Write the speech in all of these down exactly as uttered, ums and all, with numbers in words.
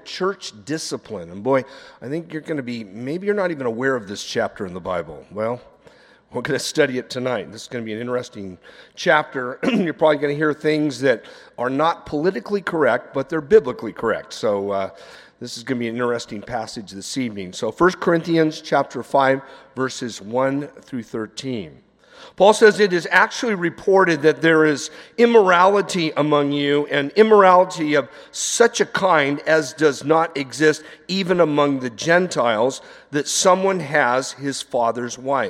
church discipline. And boy, I think you're going to be, maybe you're not even aware of this chapter in the Bible. Well, we're going to study it tonight. This is going to be an interesting chapter. You're probably going to hear things that are not politically correct, but they're biblically correct. So uh, this is going to be an interesting passage this evening. So First Corinthians chapter five, verses one through thirteen. Paul says it is actually reported that there is immorality among you, and immorality of such a kind as does not exist even among the Gentiles, that someone has his father's wife.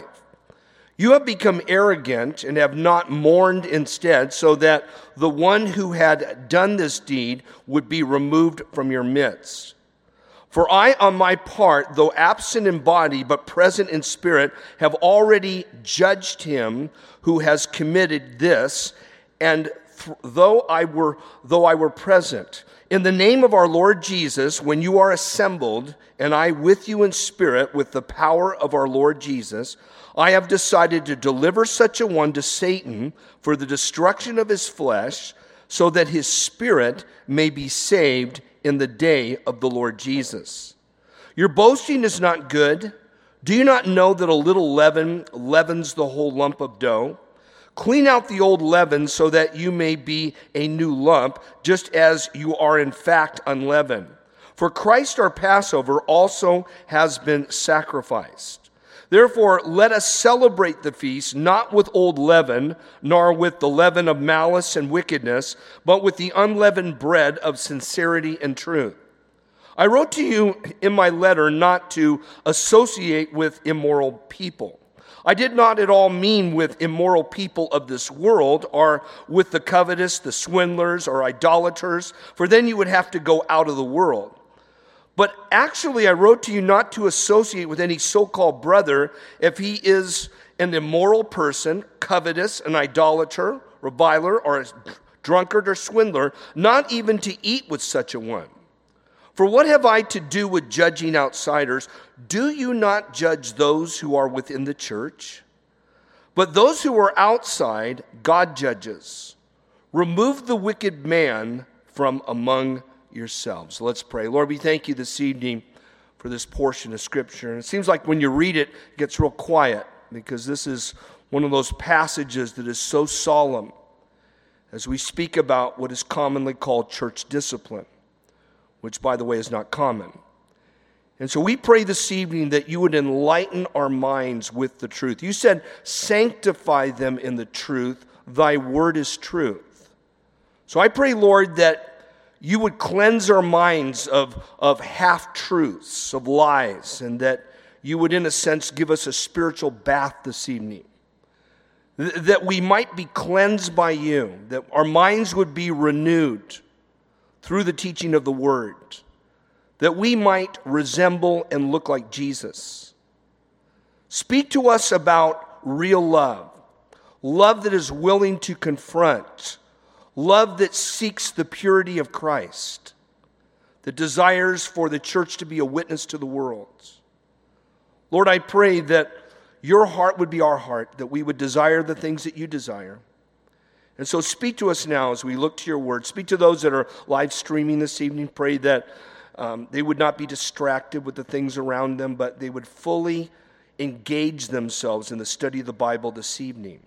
You have become arrogant and have not mourned instead, so that the one who had done this deed would be removed from your midst. For I, on my part, though absent in body but present in spirit, have already judged him who has committed this, and th- though I were though I were present, in the name of our Lord Jesus, when you are assembled, and I with you in spirit, with the power of our Lord Jesus, I have decided to deliver such a one to Satan for the destruction of his flesh, so that his spirit may be saved in the day of the Lord Jesus. Your boasting is not good. Do you not know that a little leaven leavens the whole lump of dough? Clean out the old leaven so that you may be a new lump, just as you are in fact unleavened. For Christ our Passover also has been sacrificed. Therefore, let us celebrate the feast, not with old leaven, nor with the leaven of malice and wickedness, but with the unleavened bread of sincerity and truth. I wrote to you in my letter not to associate with immoral people. I did not at all mean with immoral people of this world, or with the covetous, the swindlers, or idolaters, for then you would have to go out of the world. But actually, I wrote to you not to associate with any so-called brother if he is an immoral person, covetous, an idolater, reviler, or a drunkard or swindler, not even to eat with such a one. For what have I to do with judging outsiders? Do you not judge those who are within the church? But those who are outside, God judges. Remove the wicked man from among yourselves. Let's pray. Lord, we thank you this evening for this portion of Scripture. And it seems like when you read it, it gets real quiet, because this is one of those passages that is so solemn as we speak about what is commonly called church discipline, which, by the way, is not common. And so we pray this evening that you would enlighten our minds with the truth. You said, sanctify them in the truth. Thy word is truth. So I pray, Lord, that you would cleanse our minds of, of half-truths, of lies, and that you would, in a sense, give us a spiritual bath this evening. Th- that we might be cleansed by you, that our minds would be renewed through the teaching of the Word, that we might resemble and look like Jesus. Speak to us about real love, love that is willing to confront, love that seeks the purity of Christ, that desires for the church to be a witness to the world. Lord, I pray that your heart would be our heart, that we would desire the things that you desire. And so speak to us now as we look to your word. Speak to those that are live streaming this evening. Pray that um, they would not be distracted with the things around them, but they would fully engage themselves in the study of the Bible this evening.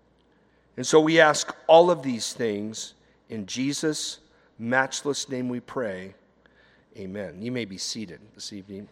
And so we ask all of these things in Jesus' matchless name we pray. Amen. You may be seated this evening.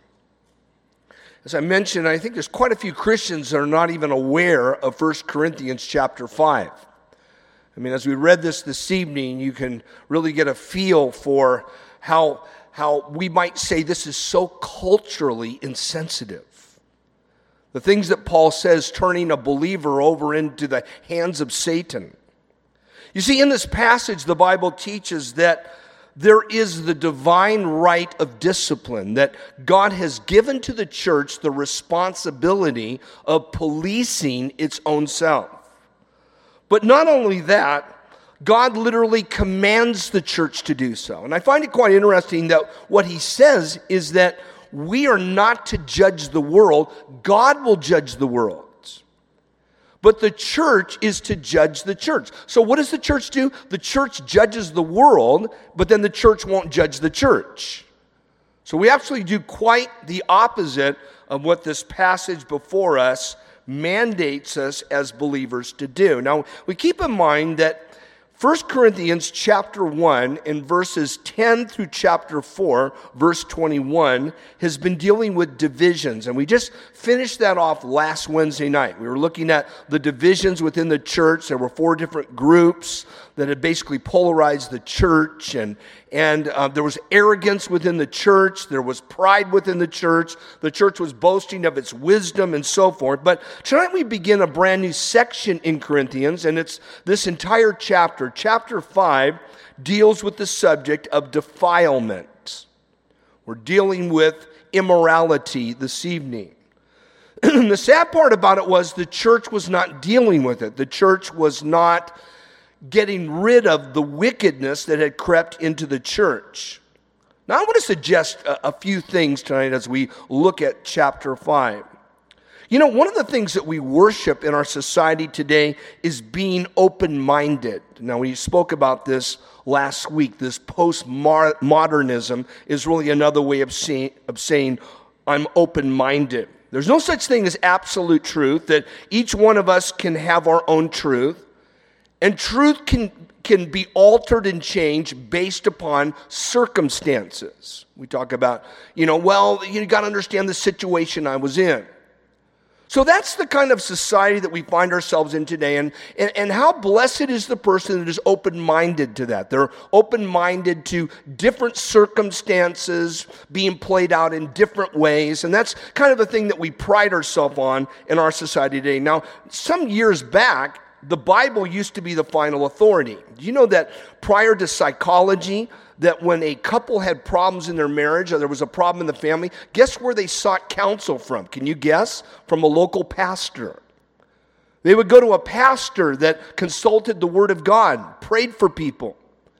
As I mentioned, I think there's quite a few Christians that are not even aware of First Corinthians chapter five. I mean, as we read this this evening, you can really get a feel for how, how we might say this is so culturally insensitive. The things that Paul says, turning a believer over into the hands of Satan. You see, in this passage, the Bible teaches that there is the divine right of discipline, that God has given to the church the responsibility of policing its own self. But not only that, God literally commands the church to do so. And I find it quite interesting that what he says is that we are not to judge the world. God will judge the world. But the church is to judge the church. So what does the church do? The church judges the world, but then the church won't judge the church. So we actually do quite the opposite of what this passage before us mandates us as believers to do. Now, we keep in mind that First Corinthians chapter one in verses ten through chapter four, verse twenty-one, has been dealing with divisions. And we just finished that off last Wednesday night. We were looking at the divisions within the church. There were four different groups that had basically polarized the church. And, and uh, there was arrogance within the church. There was pride within the church. The church was boasting of its wisdom and so forth. But tonight we begin a brand new section in Corinthians, and it's this entire chapter. Chapter five deals with the subject of defilement. We're dealing with immorality this evening. The sad part about it was the church was not dealing with it. The church was not getting rid of the wickedness that had crept into the church. Now I want to suggest a, a few things tonight as we look at chapter five. You know, one of the things that we worship in our society today is being open-minded. Now, we spoke about this last week. This postmodernism is really another way of, say, of saying, I'm open-minded. There's no such thing as absolute truth, that each one of us can have our own truth. And truth can, can be altered and changed based upon circumstances. We talk about, you know, well, you got to understand the situation I was in. So that's the kind of society that we find ourselves in today. And, and, and how blessed is the person that is open-minded to that. They're open-minded to different circumstances being played out in different ways. And that's kind of the thing that we pride ourselves on in our society today. Now, some years back, the Bible used to be the final authority. Do you know that prior to psychology, that when a couple had problems in their marriage or there was a problem in the family, guess where they sought counsel from? Can you guess? From a local pastor. They would go to a pastor that consulted the Word of God, prayed for people.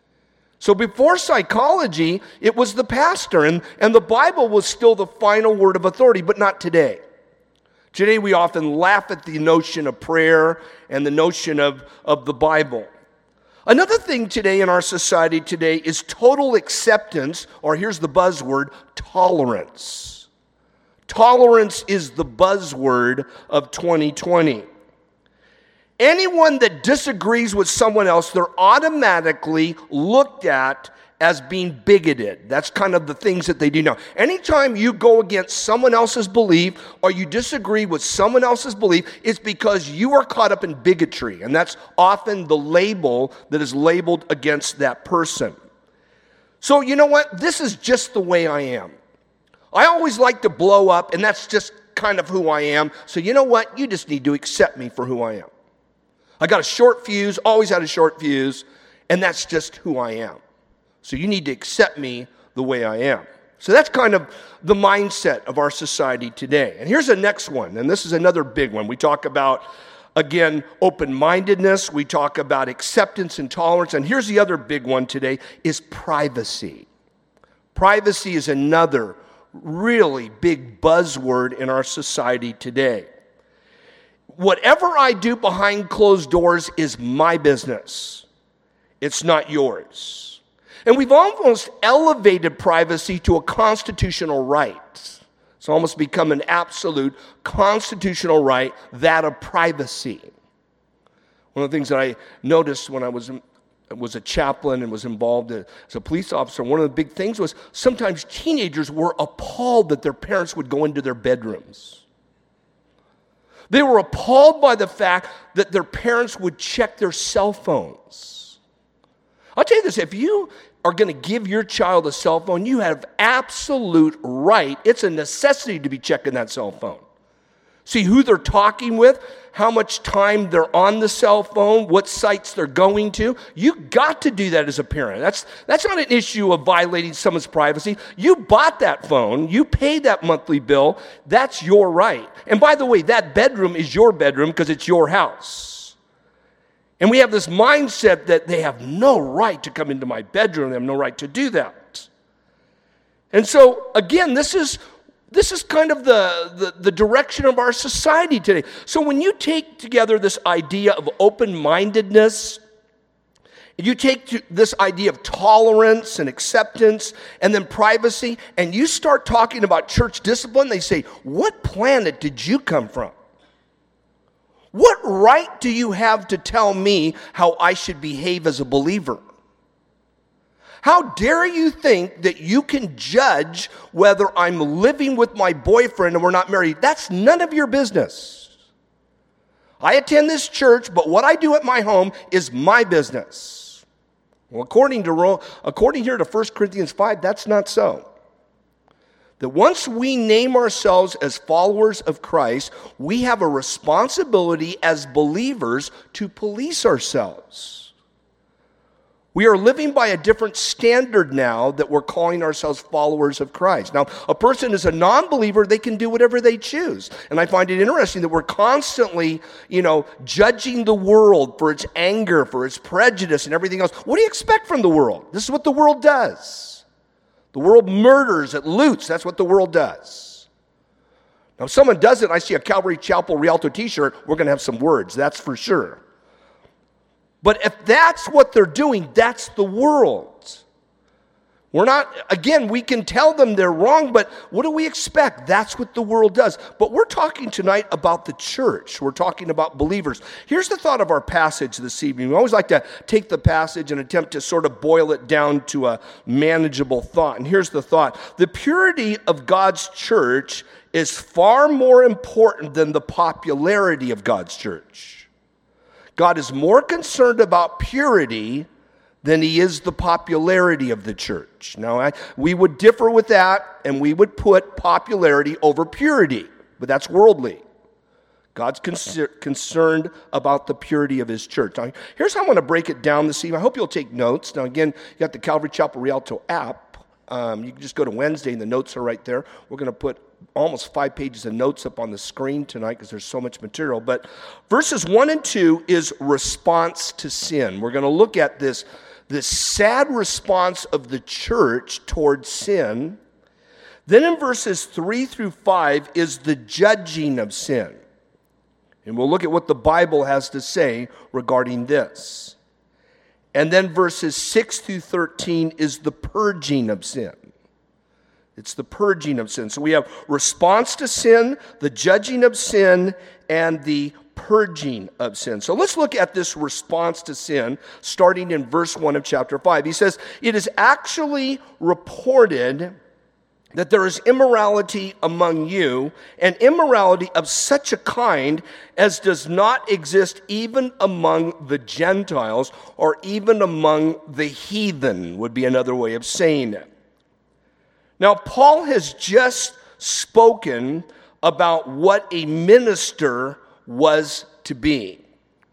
So before psychology, it was the pastor, and, and the Bible was still the final word of authority, but not today. Today we often laugh at the notion of prayer and the notion of, of the Bible. Another thing today in our society today is total acceptance, or here's the buzzword, tolerance. Tolerance is the buzzword of twenty twenty. Anyone that disagrees with someone else, they're automatically looked at as being bigoted. That's kind of the things that they do now. Anytime you go against someone else's belief or you disagree with someone else's belief, it's because you are caught up in bigotry. And that's often the label that is labeled against that person. So you know what? This is just the way I am. I always like to blow up, and that's just kind of who I am. So you know what? You just need to accept me for who I am. I got a short fuse, always had a short fuse, and that's just who I am. So you need to accept me the way I am. So that's kind of the mindset of our society today. And here's the next one, and this is another big one. We talk about, again, open-mindedness. We talk about acceptance and tolerance. And here's the other big one today, is privacy. Privacy is another really big buzzword in our society today. Whatever I do behind closed doors is my business. It's not yours. And we've almost elevated privacy to a constitutional right. It's almost become an absolute constitutional right, that of privacy. One of the things that I noticed when I was was a chaplain and was involved as a police officer, one of the big things was sometimes teenagers were appalled that their parents would go into their bedrooms. They were appalled by the fact that their parents would check their cell phones. I'll tell you this, if you are going to give your child a cell phone, you have absolute right. It's a necessity to be checking that cell phone. See who they're talking with, how much time they're on the cell phone, what sites they're going to. You got to do that as a parent. That's, that's not an issue of violating someone's privacy. You bought that phone. You paid that monthly bill. That's your right. And by the way, that bedroom is your bedroom because it's your house. And we have this mindset that they have no right to come into my bedroom. They have no right to do that. And so, again, this is this is kind of the, the, the direction of our society today. So when you take together this idea of open-mindedness You take to this idea of tolerance and acceptance and then privacy, and you start talking about church discipline, they say, what planet did you come from? What right do you have to tell me how I should behave as a believer? How dare you think that you can judge whether I'm living with my boyfriend and we're not married? That's none of your business. I attend this church, but what I do at my home is my business. Well, according to according here to First Corinthians five, that's not so. That once we name ourselves as followers of Christ, we have a responsibility as believers to police ourselves. We are living by a different standard now that we're calling ourselves followers of Christ. Now, a person is a non-believer, they can do whatever they choose. And I find it interesting that we're constantly, you know, judging the world for its anger, for its prejudice and everything else. What do you expect from the world? This is what the world does. The world murders, it loots. That's what the world does. Now, if someone does it, I see a Calvary Chapel Rialto t-shirt, we're going to have some words, that's for sure. But if that's what they're doing, that's the world. We're not, again, we can tell them they're wrong, but what do we expect? That's what the world does. But we're talking tonight about the church. We're talking about believers. Here's the thought of our passage this evening. We always like to take the passage and attempt to sort of boil it down to a manageable thought. And here's the thought. The purity of God's church is far more important than the popularity of God's church. God is more concerned about purity than he is the popularity of the church. Now, I, we would differ with that, and we would put popularity over purity, but that's worldly. God's con- concerned about the purity of his church. Now, here's how I want to break it down this evening. I hope you'll take notes. Now, again, you got the Calvary Chapel Rialto app. Um, you can just go to Wednesday, and the notes are right there. We're going to put almost five pages of notes up on the screen tonight because there's so much material. But verses one and two is response to sin. We're going to look at this, this sad response of the church towards sin. Then in verses three through five is the judging of sin. And we'll look at what the Bible has to say regarding this. And then verses six through thirteen is the purging of sin. It's the purging of sin. So we have response to sin, the judging of sin, and the purging of sin. So let's look at this response to sin, starting in verse one of chapter five. He says, "It is actually reported that there is immorality among you, and immorality of such a kind as does not exist even among the Gentiles, or even among the heathen," would be another way of saying it. Now, Paul has just spoken about what a minister was to be.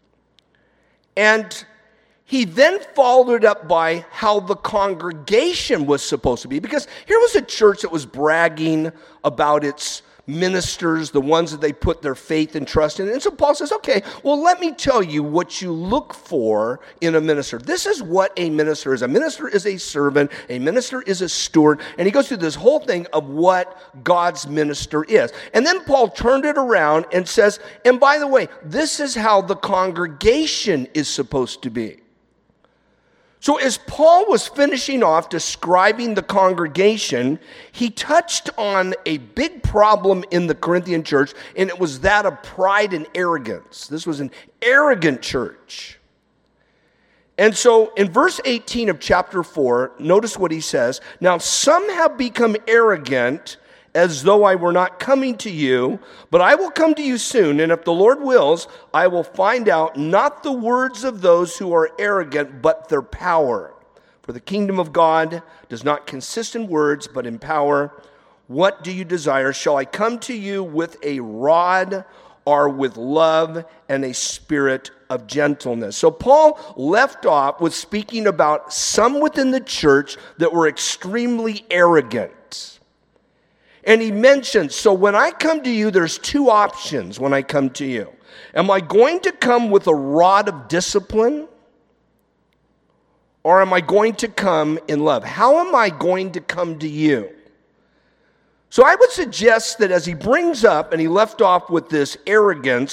And he then followed it up by how the congregation was supposed to be. Because here was a church that was bragging about its ministers, the ones that they put their faith and trust in. And so Paul says, okay, well, let me tell you what you look for in a minister. This is what a minister is. A minister is a servant. A minister is a steward. And he goes through this whole thing of what God's minister is. And then Paul turned it around and says, and by the way, this is how the congregation is supposed to be. So as Paul was finishing off describing the congregation, he touched on a big problem in the Corinthian church, and it was that of pride and arrogance. This was an arrogant church. And so in verse eighteen of chapter four, notice what he says. "Now some have become arrogant, as though I were not coming to you, but I will come to you soon, and if the Lord wills, I will find out not the words of those who are arrogant, but their power. For the kingdom of God does not consist in words, but in power. What do you desire? Shall I come to you with a rod, or with love and a spirit of gentleness?" So Paul left off with speaking about some within the church that were extremely arrogant. And he mentions, so when I come to you, there's two options when I come to you. Am I going to come with a rod of discipline? Or am I going to come in love? How am I going to come to you? So I would suggest that as he brings up, and he left off with this arrogance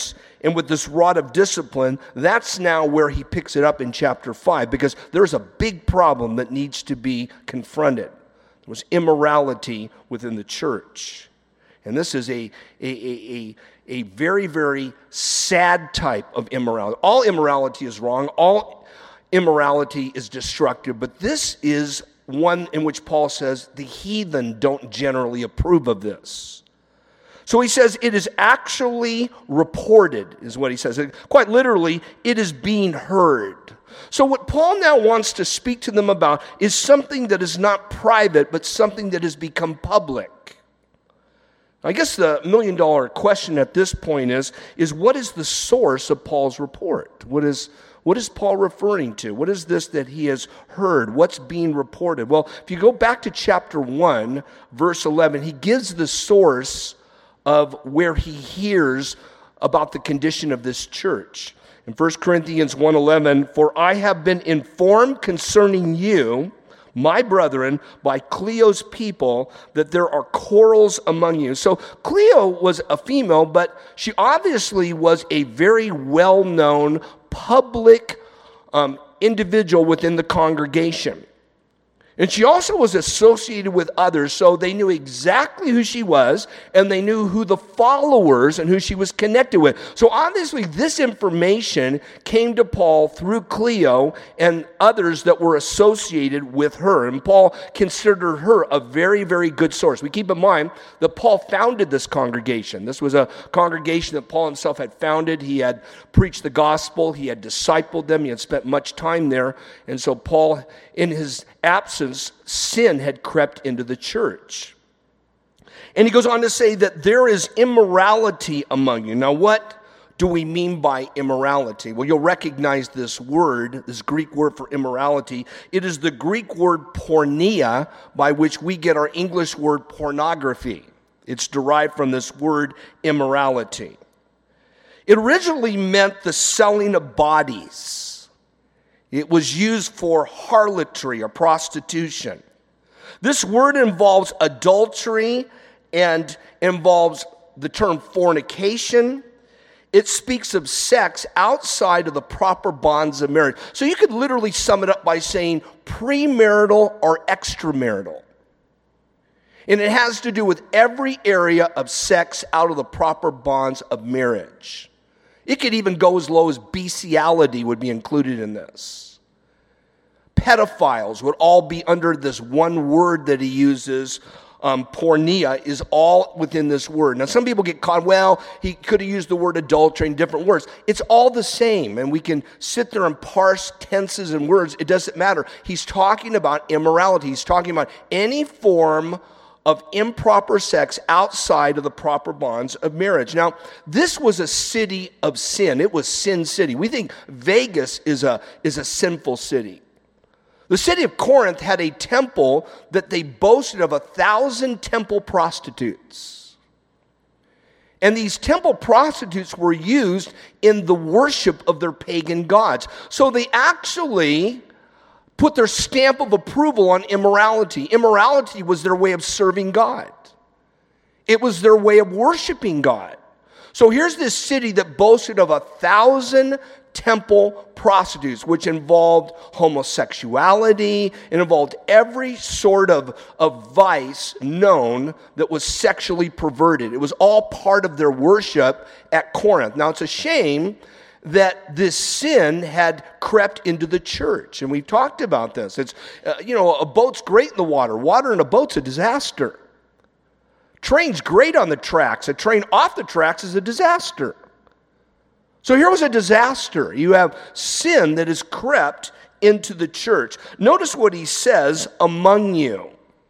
And with this rod of discipline, that's now where he picks it up in chapter five, because there's a big problem that needs to be confronted. There was immorality within the church. And this is a, a, a, a, a very, very sad type of immorality. All immorality is wrong. All immorality is destructive. But this is one in which Paul says the heathen don't generally approve of this. So he says it is actually reported, is what he says. Quite literally, it is being heard. So what Paul now wants to speak to them about is something that is not private, but something that has become public. I guess the million dollar question at this point is, is what is the source of Paul's report? What is, what is Paul referring to? What is this that he has heard? What's being reported? Well, if you go back to chapter one, verse eleven, he gives the source of where he hears about the condition of this church. In First Corinthians one eleven, for I have been informed concerning you, my brethren, by Cleo's people, that there are quarrels among you. So Cleo was a female, but she obviously was a very well-known public um, individual within the congregation. And she also was associated with others, so they knew exactly who she was, and they knew who the followers and who she was connected with. So obviously this information came to Paul through Cleo and others that were associated with her. And Paul considered her a very, very good source. We keep in mind that Paul founded this congregation. This was a congregation that Paul himself had founded. He had preached the gospel. He had discipled them. He had spent much time there. And so Paul, in his absence, sin had crept into the church. And he goes on to say that there is immorality among you. Now, what do we mean by immorality? Well, you'll recognize this word, this Greek word for immorality. It is the Greek word porneia, by which we get our English word pornography. It's derived from this word immorality. It originally meant the selling of bodies. It was used for harlotry or prostitution. This word involves adultery and involves the term fornication. It speaks of sex outside of the proper bonds of marriage. So you could literally sum it up by saying premarital or extramarital. And it has to do with every area of sex out of the proper bonds of marriage. It could even go as low as bestiality would be included in this. Pedophiles would all be under this one word that he uses. Um, porneia is all within this word. Now, some people get caught, well, he could have used the word adultery in different words. It's all the same, and we can sit there and parse tenses and words. It doesn't matter. He's talking about immorality. He's talking about any form of improper sex outside of the proper bonds of marriage. Now, this was a city of sin. It was Sin City. We think Vegas is a, is a sinful city. The city of Corinth had a temple that they boasted of a thousand temple prostitutes. And these temple prostitutes were used in the worship of their pagan gods. So they actually put their stamp of approval on immorality. Immorality was their way of serving God. It was their way of worshiping God. So here's this city that boasted of a thousand temple prostitutes, which involved homosexuality. It involved every sort of, of vice known that was sexually perverted. It was all part of their worship at Corinth. Now, it's a shame that this sin had crept into the church. And we've talked about this. It's, uh, you know, a boat's great in the water. Water in a boat's a disaster. Train's great on the tracks. A train off the tracks is a disaster. So here was a disaster. You have sin that has crept into the church. Notice what he says, among you.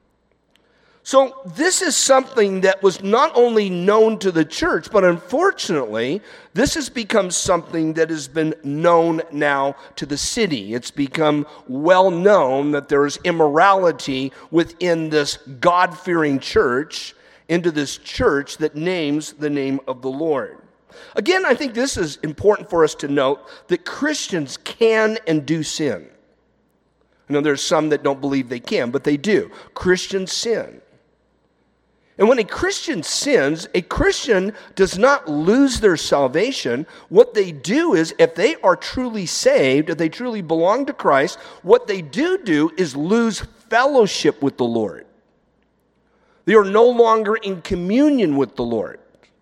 So this is something that was not only known to the church, but unfortunately, this has become something that has been known now to the city. It's become well known that there is immorality within this God-fearing church, into this church that names the name of the Lord. Again, I think this is important for us to note that Christians can and do sin. I know there's some that don't believe they can, but they do. Christians sin. And when a Christian sins, a Christian does not lose their salvation. What they do is, if they are truly saved, if they truly belong to Christ, what they do do is lose fellowship with the Lord. They are no longer in communion with the Lord.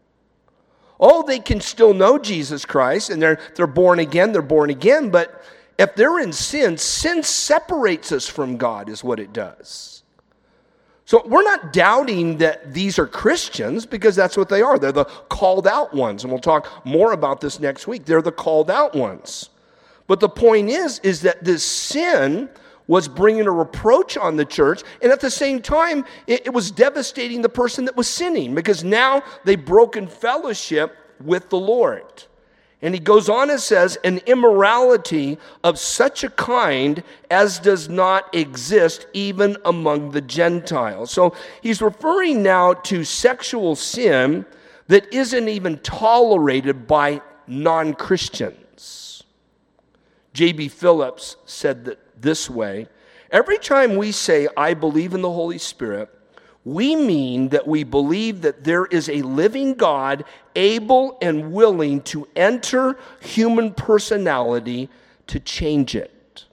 Oh, they can still know Jesus Christ, and they're, they're born again, they're born again, but if they're in sin, sin separates us from God, is what it does. So we're not doubting that these are Christians, because that's what they are. They're the called out ones, and we'll talk more about this next week. They're the called out ones. But the point is, is that this sin was bringing a reproach on the church, and at the same time, it, it was devastating the person that was sinning, because now they've broken fellowship with the Lord. And he goes on and says, an immorality of such a kind as does not exist even among the Gentiles. So he's referring now to sexual sin that isn't even tolerated by non-Christians. J B Phillips said that this way: every time we say, I believe in the Holy Spirit, we mean that we believe that there is a living God able and willing to enter human personality to change it.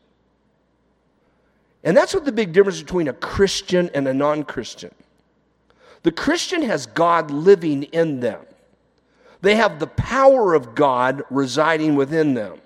And that's what the big difference between a Christian and a non-Christian. The Christian has God living in them. They have the power of God residing within them.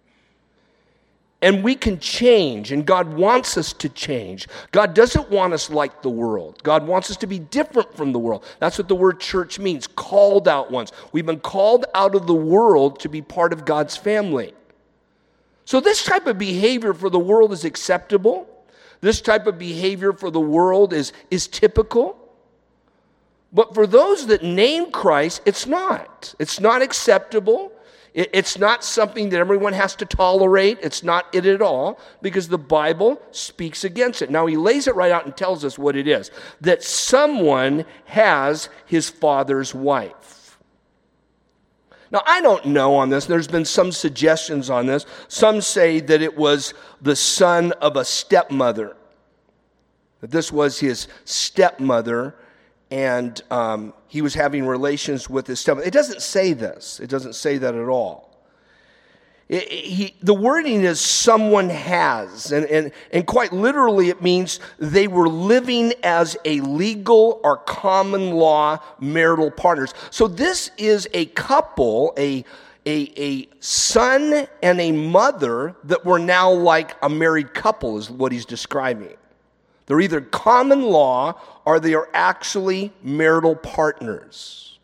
And we can change, and God wants us to change. God doesn't want us like the world. God wants us to be different from the world. That's what the word church means, called out ones. We've been called out of the world to be part of God's family. So this type of behavior for the world is acceptable. This type of behavior for the world is, is typical. But for those that name Christ, it's not. It's not acceptable. It's not something that everyone has to tolerate. It's not it at all, because the Bible speaks against it. Now, he lays it right out and tells us what it is: that someone has his father's wife. Now, I don't know on this. There's been some suggestions on this. Some say that it was the son of a stepmother, that this was his stepmother, and um, he was having relations with his stepmother. It doesn't say this. It doesn't say that at all. It, it, he, the wording is someone has, and, and, and quite literally it means they were living as a legal or common law marital partners. So this is a couple, a, a, a son and a mother that were now like a married couple, is what he's describing. They're either common law or they are actually marital partners.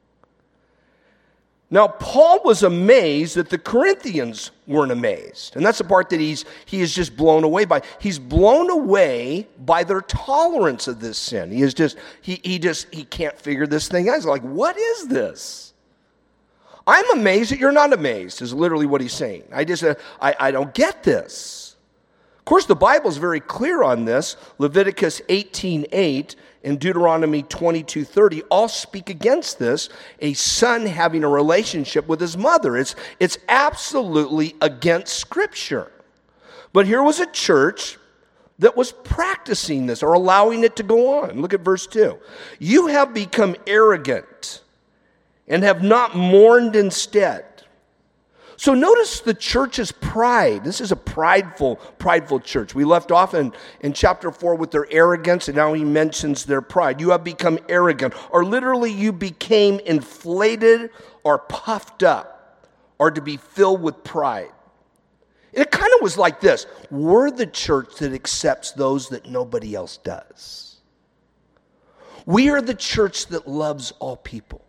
Now, Paul was amazed that the Corinthians weren't amazed. And that's the part that he's he is just blown away by. He's blown away by their tolerance of this sin. He is just, he, he just, he can't figure this thing out. He's like, what is this? I'm amazed that you're not amazed, is literally what he's saying. I just, uh, I, I don't get this. Of course, the Bible is very clear on this. Leviticus eighteen eight and Deuteronomy twenty-two thirty all speak against this, a son having a relationship with his mother. It's, it's absolutely against Scripture. But here was a church that was practicing this or allowing it to go on. Look at verse two. You have become arrogant and have not mourned instead. So notice the church's pride. This is a prideful, prideful church. We left off in, in chapter four with their arrogance, and now he mentions their pride. You have become arrogant, or literally you became inflated or puffed up, or to be filled with pride. It kind of was like this. We're the church that accepts those that nobody else does. We are the church that loves all people.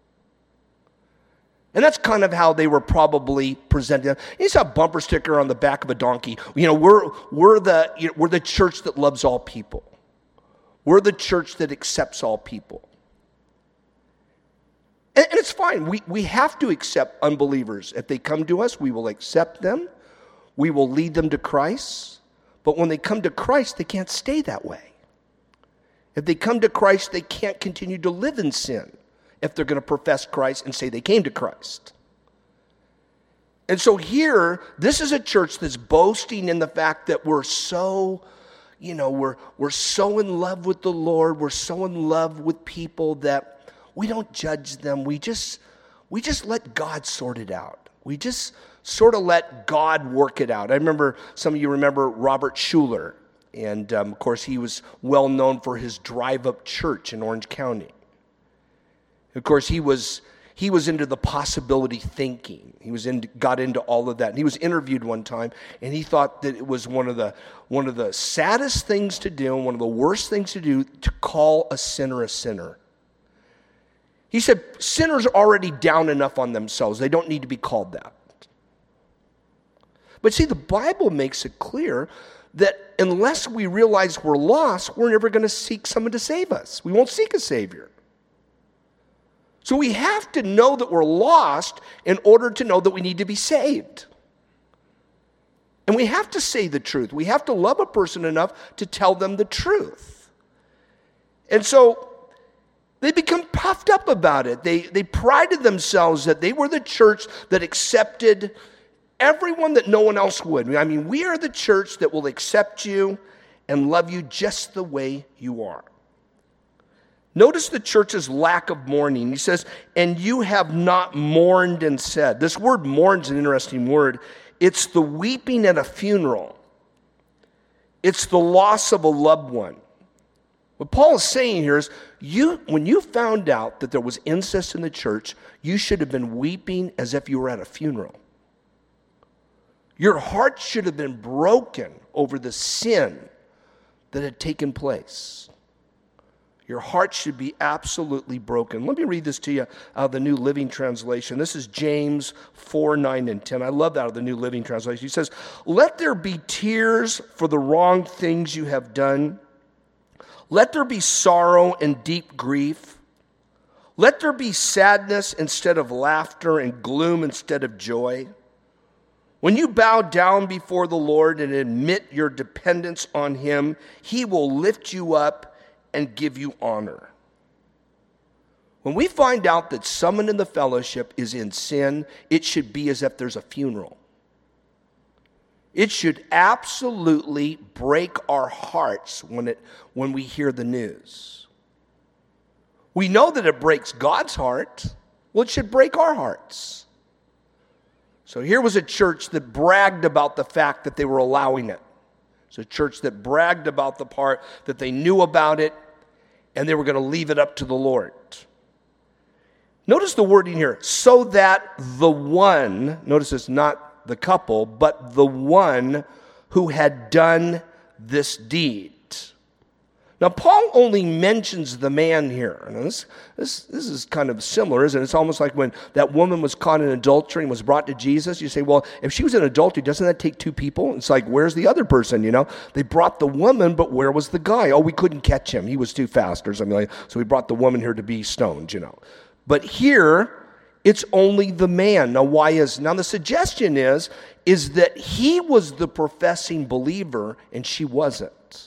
And that's kind of how they were probably presented. You saw a bumper sticker on the back of a donkey. You know, we're we're the you know, we're the church that loves all people. We're the church that accepts all people. And, and it's fine. We we have to accept unbelievers. If they come to us, we will accept them. We will lead them to Christ. But when they come to Christ, they can't stay that way. If they come to Christ, they can't continue to live in sin if they're going to profess Christ and say they came to Christ. And so here, this is a church that's boasting in the fact that we're so, you know, we're, we're so in love with the Lord, we're so in love with people that we don't judge them. We just, we just let God sort it out. We just sort of let God work it out. I remember, some of you remember Robert Schuller. And, um, of course, he was well known for his drive-up church in Orange County. Of course, he was he was into the possibility thinking. He was in, got into all of that. And he was interviewed one time, and he thought that it was one of the one of the saddest things to do, and one of the worst things to do, to call a sinner a sinner. He said, sinners are already down enough on themselves. They don't need to be called that. But see, the Bible makes it clear that unless we realize we're lost, we're never going to seek someone to save us. We won't seek a Savior. So we have to know that we're lost in order to know that we need to be saved. And we have to say the truth. We have to love a person enough to tell them the truth. And so they become puffed up about it. They, they prided themselves that they were the church that accepted everyone that no one else would. I mean, we are the church that will accept you and love you just the way you are. Notice the church's lack of mourning. He says, and you have not mourned and said. This word mourn is an interesting word. It's the weeping at a funeral. It's the loss of a loved one. What Paul is saying here is, you, when you found out that there was incest in the church, you should have been weeping as if you were at a funeral. Your heart should have been broken over the sin that had taken place. Your heart should be absolutely broken. Let me read this to you out of the New Living Translation. This is James four, nine, and ten. I love that out of the New Living Translation. He says, let there be tears for the wrong things you have done. Let there be sorrow and deep grief. Let there be sadness instead of laughter and gloom instead of joy. When you bow down before the Lord and admit your dependence on Him, He will lift you up and give you honor. When we find out that someone in the fellowship is in sin, it should be as if there's a funeral. It should absolutely break our hearts when it when we hear the news. We know that it breaks God's heart. Well, it should break our hearts. So here was a church that bragged about the fact that they were allowing it. It's a church that bragged about the part that they knew about it, and they were going to leave it up to the Lord. Notice the wording here, so that the one, notice it's not the couple, but the one who had done this deed. Now, Paul only mentions the man here. Now, this, this, this is kind of similar, isn't it? It's almost like when that woman was caught in adultery and was brought to Jesus. You say, well, if she was in adultery, doesn't that take two people? It's like, where's the other person, you know? They brought the woman, but where was the guy? Oh, we couldn't catch him. He was too fast or something like that. So we brought the woman here to be stoned, you know. But here, it's only the man. Now, why is, now the suggestion is, is that he was the professing believer and she wasn't.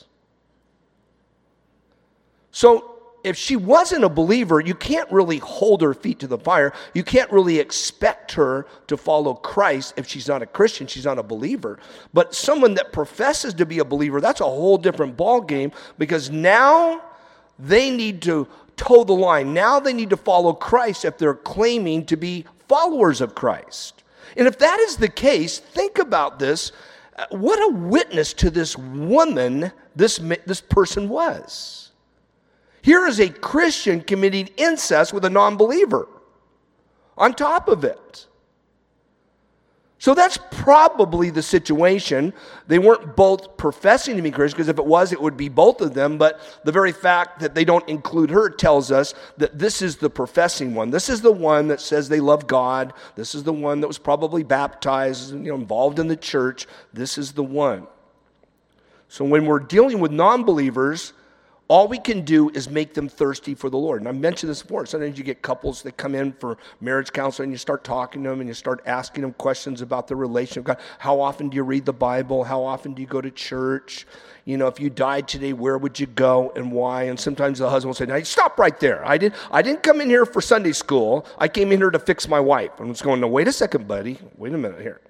So if she wasn't a believer, you can't really hold her feet to the fire. You can't really expect her to follow Christ if she's not a Christian, she's not a believer. But someone that professes to be a believer, that's a whole different ballgame, because now they need to toe the line. Now they need to follow Christ if they're claiming to be followers of Christ. And if that is the case, think about this. What a witness to this woman this, this person was. Here is a Christian committing incest with a non-believer on top of it. So that's probably the situation. They weren't both professing to be Christians, because if it was, it would be both of them. But the very fact that they don't include her tells us that this is the professing one. This is the one that says they love God. This is the one that was probably baptized, you know, involved in the church. This is the one. So when we're dealing with non-believers, all we can do is make them thirsty for the Lord. And I've mentioned this before. Sometimes you get couples that come in for marriage counseling, and you start talking to them, and you start asking them questions about their relationship with God. How often do you read the Bible? How often do you go to church? You know, if you died today, where would you go and why? And sometimes the husband will say, now, stop right there. I didn't, I didn't come in here for Sunday school. I came in here to fix my wife. And it's going, no, wait a second, buddy. Wait a minute here.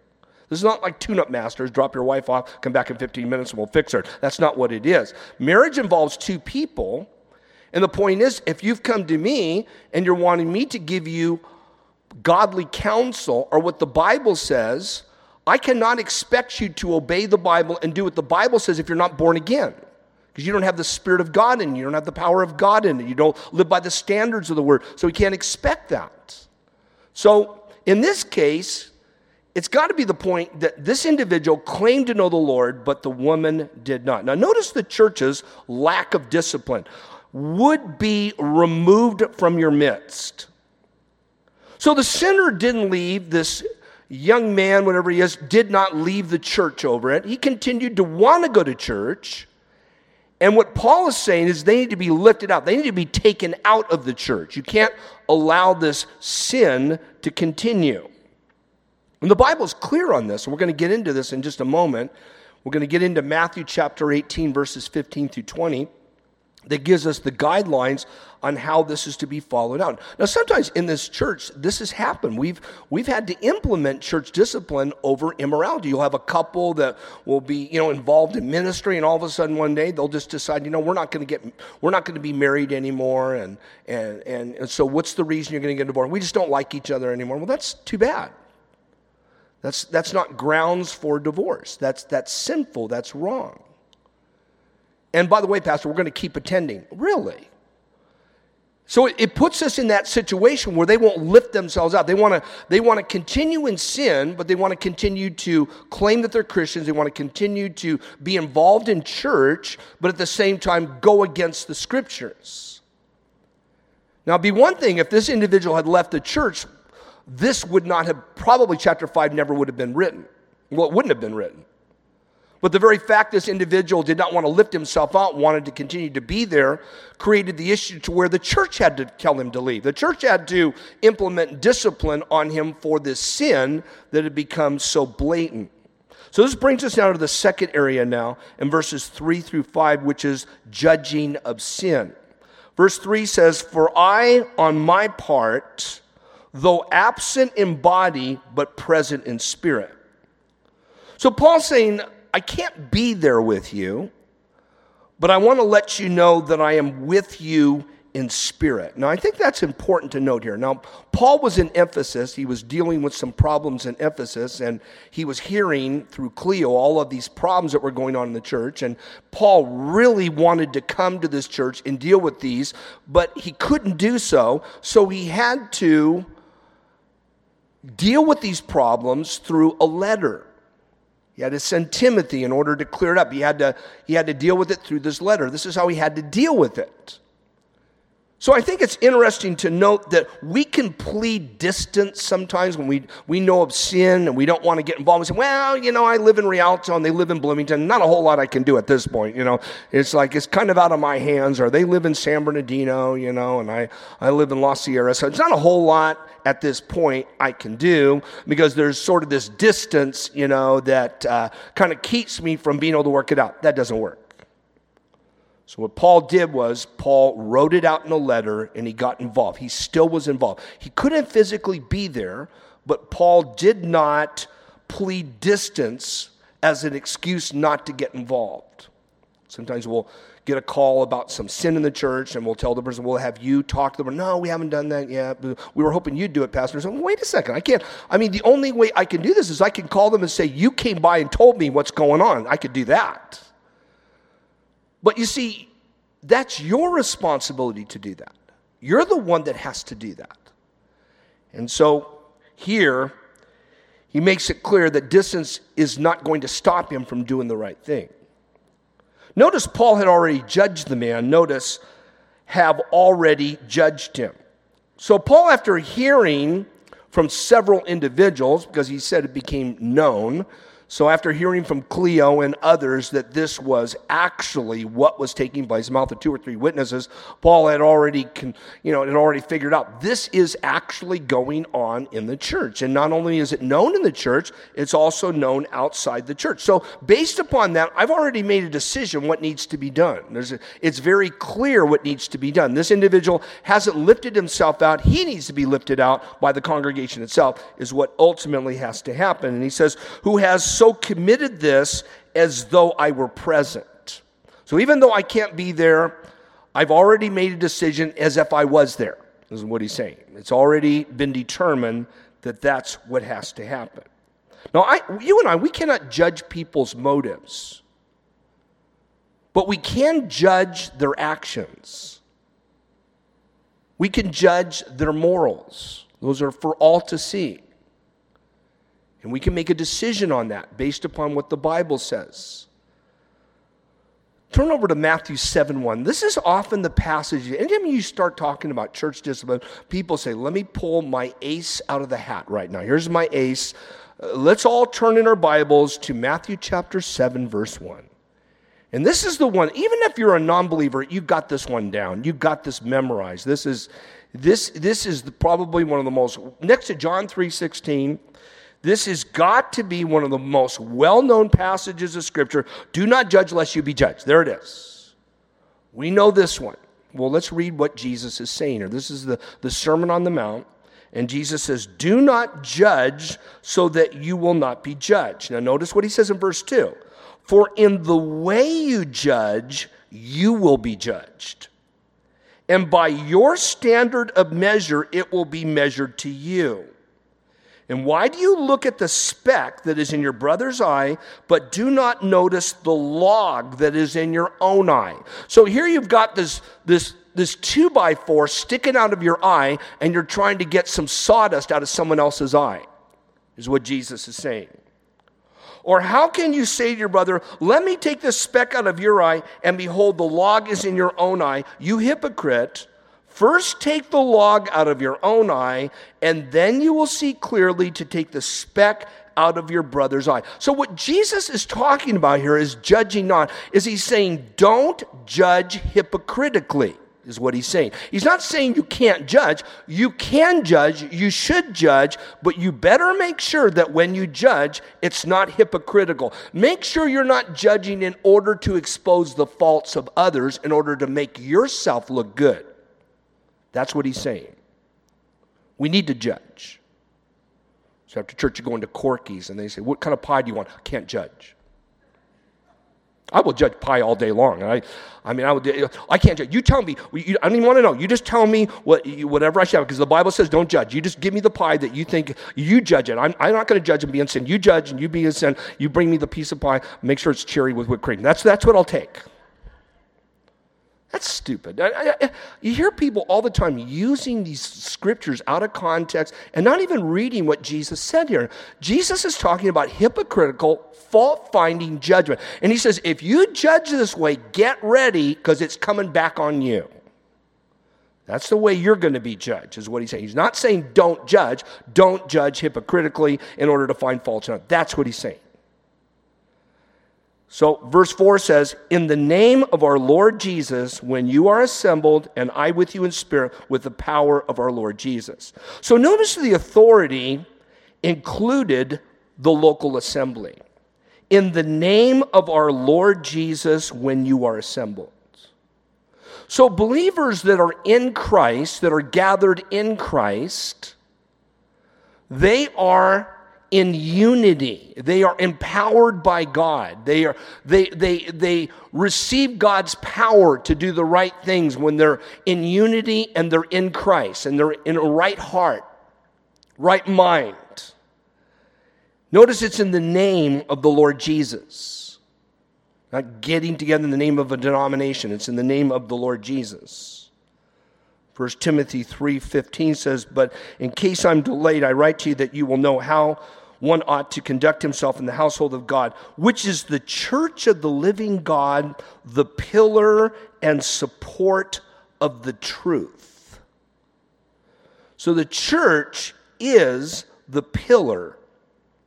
This is not like tune-up masters, drop your wife off, come back in fifteen minutes and we'll fix her. That's not what it is. Marriage involves two people, and the point is, if you've come to me and you're wanting me to give you godly counsel or what the Bible says, I cannot expect you to obey the Bible and do what the Bible says if you're not born again. Because you don't have the Spirit of God in you. You don't have the power of God in you. You don't live by the standards of the Word. So we can't expect that. So in this case, it's got to be the point that this individual claimed to know the Lord, but the woman did not. Now notice the church's lack of discipline. Would be removed from your midst. So the sinner didn't leave, this young man, whatever he is, did not leave the church over it. He continued to want to go to church. And what Paul is saying is they need to be lifted out. They need to be taken out of the church. You can't allow this sin to continue. And the Bible is clear on this, and we're going to get into this in just a moment. We're going to get into Matthew chapter eighteen, verses fifteen through twenty. That gives us the guidelines on how this is to be followed out. Now, sometimes in this church, this has happened. We've we've had to implement church discipline over immorality. You'll have a couple that will be, you know, involved in ministry, and all of a sudden one day they'll just decide, you know, we're not going to get, we're not going to be married anymore, and and and and so what's the reason you're going to get divorced? We just don't like each other anymore. Well, that's too bad. That's that's not grounds for divorce. That's that's sinful. That's wrong. And by the way, Pastor, we're going to keep attending. Really? So it, it puts us in that situation where they won't lift themselves out. They want to they want to continue in sin, but they want to continue to claim that they're Christians. They want to continue to be involved in church, but at the same time go against the Scriptures. Now, it'd be one thing if this individual had left the church, this would not have, probably chapter five never would have been written. Well, it wouldn't have been written. But the very fact this individual did not want to lift himself out, wanted to continue to be there, created the issue to where the church had to tell him to leave. The church had to implement discipline on him for this sin that had become so blatant. So this brings us now to the second area now in verses three through five, which is judging of sin. Verse three says, "For I, on my part, though absent in body, but present in spirit." So Paul's saying, I can't be there with you, but I want to let you know that I am with you in spirit. Now, I think that's important to note here. Now, Paul was in Ephesus. He was dealing with some problems in Ephesus, and he was hearing through Cleo all of these problems that were going on in the church, and Paul really wanted to come to this church and deal with these, but he couldn't do so, so he had to deal with these problems through a letter. He had to send Timothy in order to clear it up. He had to, he had to deal with it through this letter. This is how he had to deal with it. So I think it's interesting to note that we can plead distance sometimes when we, we know of sin and we don't want to get involved. We say, well, you know, I live in Rialto and they live in Bloomington. Not a whole lot I can do at this point, you know. It's like it's kind of out of my hands. Or they live in San Bernardino, you know, and I, I live in Los Sierras. So it's not a whole lot at this point I can do because there's sort of this distance, you know, that uh, kind of keeps me from being able to work it out. That doesn't work. So what Paul did was Paul wrote it out in a letter and he got involved. He still was involved. He couldn't physically be there, but Paul did not plead distance as an excuse not to get involved. Sometimes we'll get a call about some sin in the church and we'll tell the person, we'll have you talk to them. No, we haven't done that yet. We were hoping you'd do it, Pastor. So wait a second. I can't. I mean, the only way I can do this is I can call them and say, you came by and told me what's going on. I could do that. But you see, that's your responsibility to do that. You're the one that has to do that. And so here, he makes it clear that distance is not going to stop him from doing the right thing. Notice Paul had already judged the man. Notice, have already judged him. So Paul, after hearing from several individuals, because he said it became known, So after hearing from Cleo and others that this was actually what was taking place, mouth of two or three witnesses, Paul had already, you know, had already figured out this is actually going on in the church. And not only is it known in the church, it's also known outside the church. So based upon that, I've already made a decision what needs to be done. There's a, it's very clear what needs to be done. This individual hasn't lifted himself out. He needs to be lifted out by the congregation itself is what ultimately has to happen. And he says, who has so committed this as though I were present. So even though I can't be there, I've already made a decision as if I was there. This is what he's saying. It's already been determined that that's what has to happen. Now, I, you and I, we cannot judge people's motives, but we can judge their actions. We can judge their morals. Those are for all to see. And we can make a decision on that based upon what the Bible says. Turn over to Matthew seven one. This is often the passage. Anytime you start talking about church discipline, people say, let me pull my ace out of the hat right now. Here's my ace. Uh, let's all turn in our Bibles to Matthew chapter seven, verse one. And this is the one, even if you're a non-believer, you've got this one down. You've got this memorized. This is, this, this is the, probably one of the most, next to John three sixteen, this has got to be one of the most well-known passages of Scripture. Do not judge lest you be judged. There it is. We know this one. Well, let's read what Jesus is saying here. This is the, the Sermon on the Mount. And Jesus says, do not judge so that you will not be judged. Now notice what he says in verse two. For in the way you judge, you will be judged. And by your standard of measure, it will be measured to you. And why do you look at the speck that is in your brother's eye, but do not notice the log that is in your own eye? So here you've got this, this, this two by four sticking out of your eye, and you're trying to get some sawdust out of someone else's eye, is what Jesus is saying. Or how can you say to your brother, let me take the speck out of your eye, and behold, the log is in your own eye, you hypocrite? First take the log out of your own eye, and then you will see clearly to take the speck out of your brother's eye. So what Jesus is talking about here is judging not, is he's saying don't judge hypocritically, is what he's saying. He's not saying you can't judge. You can judge, you should judge, but you better make sure that when you judge, it's not hypocritical. Make sure you're not judging in order to expose the faults of others in order to make yourself look good. That's what he's saying. We need to judge. So after church, you go into Corky's and they say, what kind of pie do you want? I can't judge. I will judge pie all day long. I, I mean, I would. I can't judge. You tell me. You, I don't even want to know. You just tell me what, whatever I should have, because the Bible says don't judge. You just give me the pie that you think, you judge it. I'm, I'm not going to judge and be in sin. You judge and you be in sin. You bring me the piece of pie. Make sure it's cherry with whipped cream. That's, that's what I'll take. That's stupid. I, I, you hear people all the time using these scriptures out of context and not even reading what Jesus said here. Jesus is talking about hypocritical, fault-finding judgment. And he says, if you judge this way, get ready because it's coming back on you. That's the way you're going to be judged, is what he's saying. He's not saying don't judge. Don't judge hypocritically in order to find faults in it. That's what he's saying. So verse four says, in the name of our Lord Jesus, when you are assembled, and I with you in spirit, with the power of our Lord Jesus. So notice the authority included the local assembly. In the name of our Lord Jesus, when you are assembled. So believers that are in Christ, that are gathered in Christ, they are in unity. They are empowered by God. They are they they they receive God's power to do the right things when they're in unity and they're in Christ and they're in a right heart, right mind. Notice it's in the name of the Lord Jesus. Not getting together in the name of a denomination. It's in the name of the Lord Jesus. First Timothy three fifteen says, but in case I'm delayed, I write to you that you will know how one ought to conduct himself in the household of God, which is the church of the living God, the pillar and support of the truth. So the church is the pillar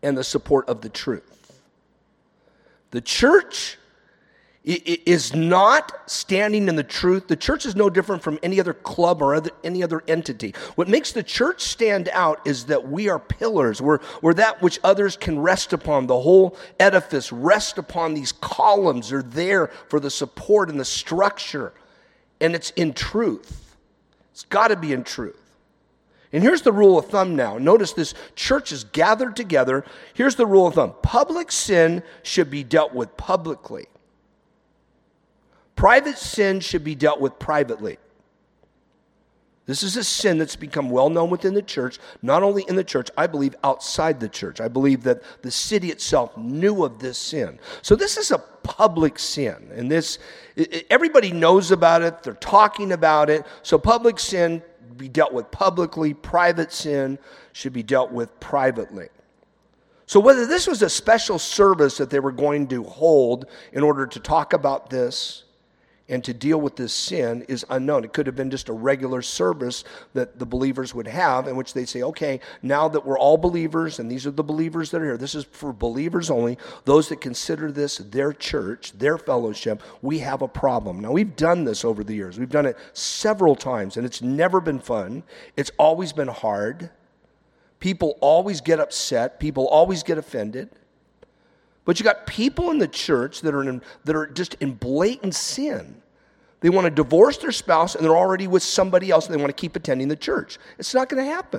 and the support of the truth. The church is not standing in the truth. The church is no different from any other club or other, any other entity. What makes the church stand out is that we are pillars. We're, we're that which others can rest upon. The whole edifice rests upon these columns. They're there for the support and the structure. And it's in truth. It's got to be in truth. And here's the rule of thumb now. Notice this church is gathered together. Here's the rule of thumb. Public sin should be dealt with publicly. Private sin should be dealt with privately. This is a sin that's become well known within the church, not only in the church, I believe outside the church. I believe that the city itself knew of this sin. So this is a public sin, and this everybody knows about it. They're talking about it. So public sin be dealt with publicly, private sin should be dealt with privately. So whether this was a special service that they were going to hold in order to talk about this and to deal with this sin is unknown. It could have been just a regular service that the believers would have in which they say, okay, now that we're all believers and these are the believers that are here, this is for believers only, those that consider this their church, their fellowship, we have a problem. Now, we've done this over the years. We've done it several times, and it's never been fun. It's always been hard. People always get upset. People always get offended. But you got people in the church that are in, that are just in blatant sin. They want to divorce their spouse and they're already with somebody else and they want to keep attending the church. It's not going to happen.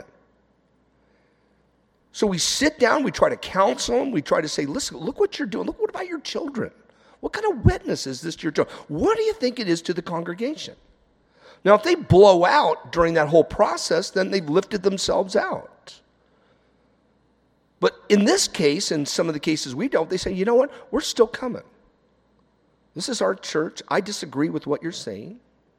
So we sit down, we try to counsel them, we try to say, listen, look what you're doing. Look, what about your children? What kind of witness is this to your children? What do you think it is to the congregation? Now, if they blow out during that whole process, then they've lifted themselves out. But in this case, and some of the cases we don't, they say, you know what? We're still coming. This is our church. I disagree with what you're saying.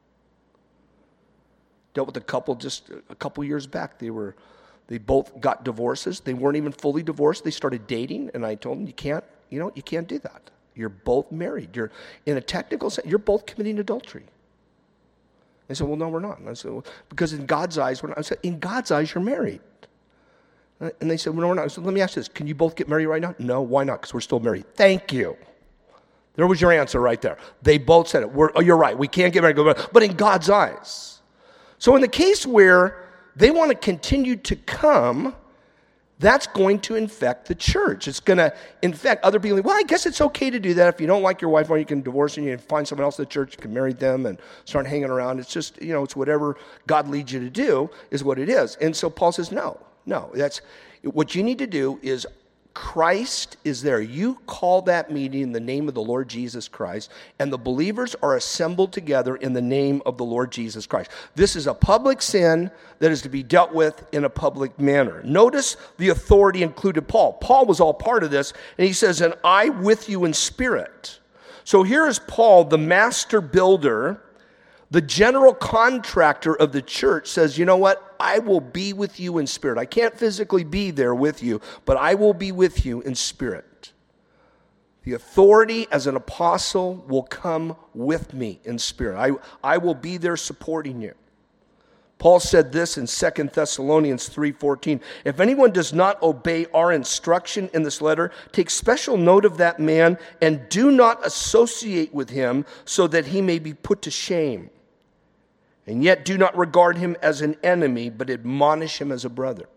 Dealt with a couple just a couple years back. They were, they both got divorces. They weren't even fully divorced. They started dating, and I told them, you can't, you know, you can't do that. You're both married. You're, in a technical sense, you're both committing adultery. They said, well, no, we're not. And I said, well, because in God's eyes, we're not. I said, in God's eyes, you're married. And they said, well, no, we're not. So let me ask you this. Can you both get married right now? No, why not? Because we're still married. Thank you. There was your answer right there. They both said it. We're, oh, you're right. We can't get married. But in God's eyes. So in the case where they want to continue to come, that's going to infect the church. It's going to infect other people. Well, I guess it's okay to do that. If you don't like your wife, or you can divorce and you can find someone else in the church, you can marry them and start hanging around. It's just, you know, it's whatever God leads you to do is what it is. And so Paul says, no. No, that's what you need to do is Christ is there. You call that meeting in the name of the Lord Jesus Christ, and the believers are assembled together in the name of the Lord Jesus Christ. This is a public sin that is to be dealt with in a public manner. Notice the authority included Paul. Paul was all part of this, and he says, and I with you in spirit. So here is Paul, the master builder. The general contractor of the church says, you know what? I will be with you in spirit. I can't physically be there with you, but I will be with you in spirit. The authority as an apostle will come with me in spirit. I, I will be there supporting you. Paul said this in Second Thessalonians three fourteen. If anyone does not obey our instruction in this letter, take special note of that man and do not associate with him so that he may be put to shame. And yet do not regard him as an enemy, but admonish him as a brother.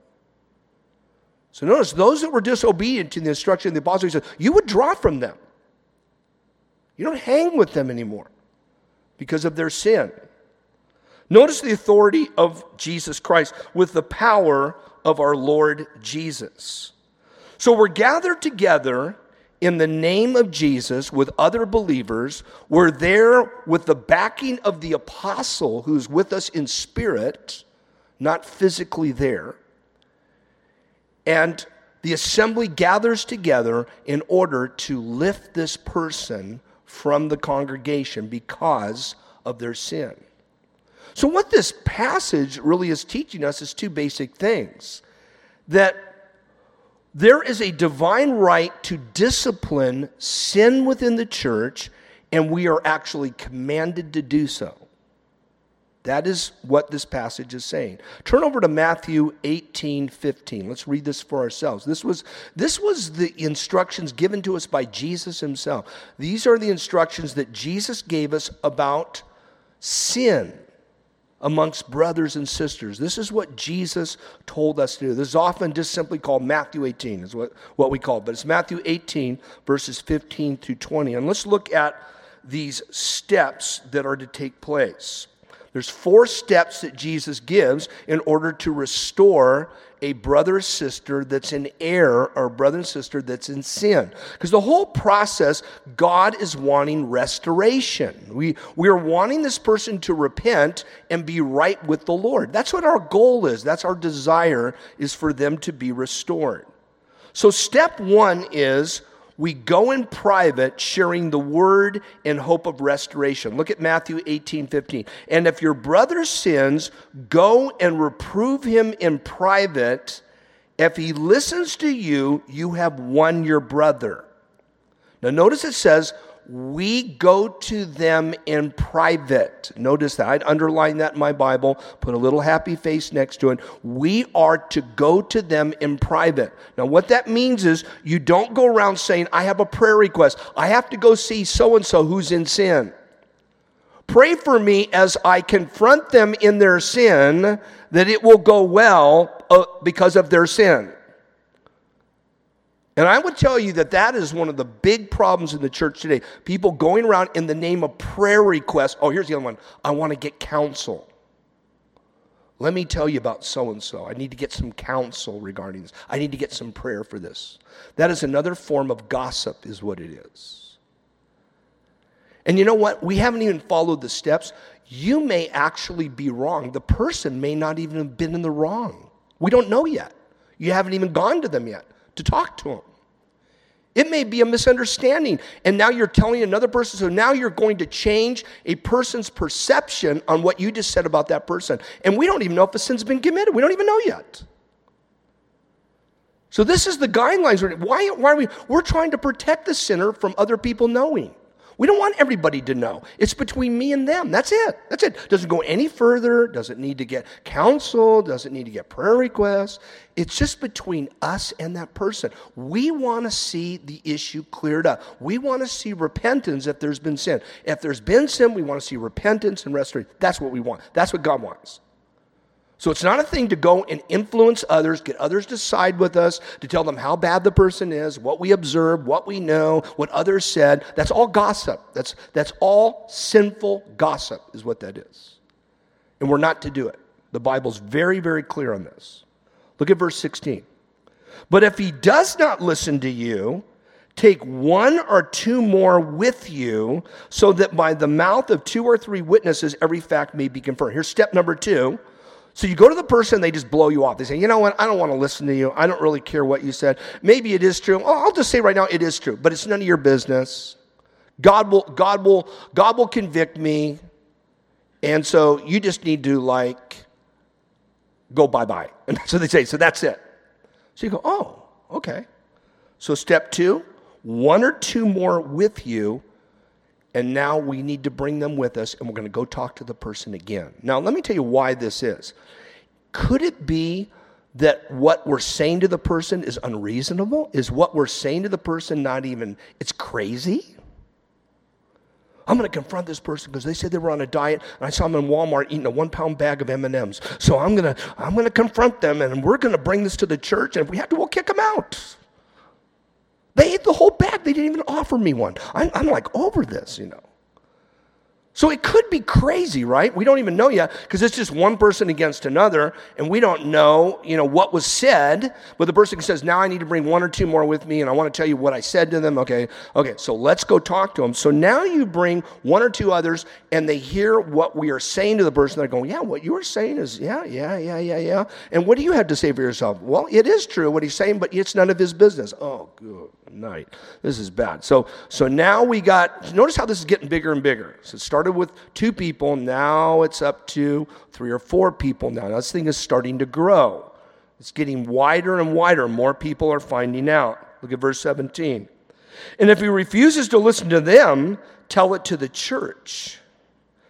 So notice, those that were disobedient to the instruction of the apostle, he said, you withdraw from them. You don't hang with them anymore because of their sin. Notice the authority of Jesus Christ with the power of our Lord Jesus. So we're gathered together in the name of Jesus with other believers. We're there with the backing of the apostle who's with us in spirit, not physically there. And the assembly gathers together in order to lift this person from the congregation because of their sin. So what this passage really is teaching us is two basic things. That there is a divine right to discipline sin within the church, and we are actually commanded to do so. That is what this passage is saying. Turn over to Matthew eighteen fifteen. Let's read this for ourselves. This was, this was the instructions given to us by Jesus himself. These are the instructions that Jesus gave us about sin amongst brothers and sisters. This is what Jesus told us to do. This is often just simply called Matthew eighteen, is what, what we call it. But it's Matthew eighteen, verses fifteen through twenty. And let's look at these steps that are to take place. There's four steps that Jesus gives in order to restore a brother or sister that's in error, or a brother and sister that's in sin. Because the whole process, God is wanting restoration. We, we are wanting this person to repent and be right with the Lord. That's what our goal is. That's our desire, is for them to be restored. So step one is we go in private, sharing the word in hope of restoration. Look at Matthew eighteen fifteen. And if your brother sins, go and reprove him in private. If he listens to you, you have won your brother. Now notice it says, we go to them in private. Notice that. I'd underline that in my Bible, put a little happy face next to it. We are to go to them in private. Now what that means is you don't go around saying, I have a prayer request. I have to go see so-and-so who's in sin. Pray for me as I confront them in their sin, that it will go well uh, because of their sin. And I would tell you that that is one of the big problems in the church today. People going around in the name of prayer requests. Oh, here's the other one. I want to get counsel. Let me tell you about so-and-so. I need to get some counsel regarding this. I need to get some prayer for this. That is another form of gossip, is what it is. And you know what? We haven't even followed the steps. You may actually be wrong. The person may not even have been in the wrong. We don't know yet. You haven't even gone to them yet to talk to them. It may be a misunderstanding, and now you're telling another person, so now you're going to change a person's perception on what you just said about that person. And we don't even know if a sin's been committed. We don't even know yet. So this is the guidelines. Why, why are we? We're trying to protect the sinner from other people knowing. We don't want everybody to know. It's between me and them. That's it. That's it. Doesn't go any further. Doesn't need to get counsel. Doesn't need to get prayer requests. It's just between us and that person. We want to see the issue cleared up. We want to see repentance if there's been sin. If there's been sin, we want to see repentance and restoration. That's what we want. That's what God wants. So it's not a thing to go and influence others, get others to side with us, to tell them how bad the person is, what we observed, what we know, what others said. That's all gossip. That's, that's all sinful gossip is what that is. And we're not to do it. The Bible's very, very clear on this. Look at verse sixteen. But if he does not listen to you, take one or two more with you, so that by the mouth of two or three witnesses every fact may be confirmed. Here's step number two. So you go to the person, they just blow you off. They say, you know what, I don't want to listen to you. I don't really care what you said. Maybe it is true. Oh, I'll just say right now it is true, but it's none of your business. God will, God will, God will convict me. And so you just need to like go bye-bye. And so they say, so that's it. So you go, oh, okay. So step two, one or two more with you. And now we need to bring them with us, and we're going to go talk to the person again. Now, let me tell you why this is. Could it be that what we're saying to the person is unreasonable? Is what we're saying to the person not even, it's crazy? I'm going to confront this person because they said they were on a diet, and I saw them in Walmart eating a one-pound bag of M and M's. So I'm going to, I'm going to confront them, and we're going to bring this to the church, and if we have to, we'll kick them out. They ate the whole bag. They didn't even offer me one. I'm, I'm like over this, you know. So it could be crazy, right? We don't even know yet because it's just one person against another, and we don't know, you know, what was said. But the person says, now I need to bring one or two more with me, and I want to tell you what I said to them. Okay, okay, so let's go talk to them. So now you bring one or two others, and they hear what we are saying to the person. They're going, yeah, what you were saying is, yeah, yeah, yeah, yeah, yeah. And what do you have to say for yourself? Well, it is true what he's saying, but it's none of his business. Oh, good night. This is bad. So, so now we got, notice how this is getting bigger and bigger. So it started with two people. Now it's up to three or four people now. Now this thing is starting to grow. It's getting wider and wider. More people are finding out. Look at verse seventeen. And if he refuses to listen to them, tell it to the church.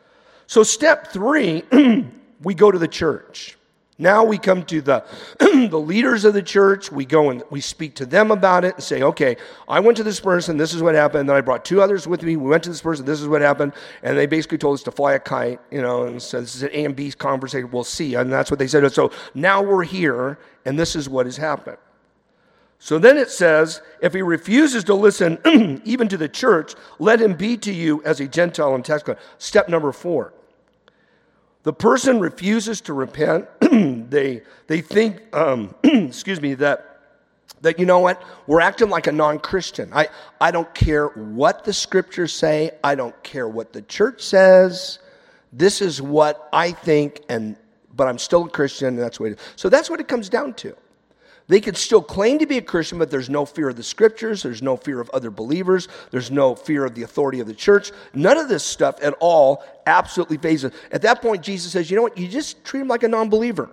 So step three, we go to the church. Now we come to the, the leaders of the church. We go and we speak to them about it and say, okay, I went to this person, this is what happened. And then I brought two others with me. We went to this person, this is what happened. And they basically told us to fly a kite, you know, and so this is an A and B conversation. We'll see. And that's what they said. So now we're here, and this is what has happened. So then it says, if he refuses to listen even to the church, let him be to you as a Gentile and tax collector. Step number four. The person refuses to repent. they they think, um, excuse me, that, that, you know what, we're acting like a non-Christian. I, I don't care what the scriptures say. I don't care what the church says. This is what I think, and but I'm still a Christian, and that's what it is. So that's what it comes down to. They could still claim to be a Christian, but there's no fear of the scriptures. There's no fear of other believers. There's no fear of the authority of the church. None of this stuff at all absolutely phases. At that point, Jesus says, you know what? You just treat them like a non-believer.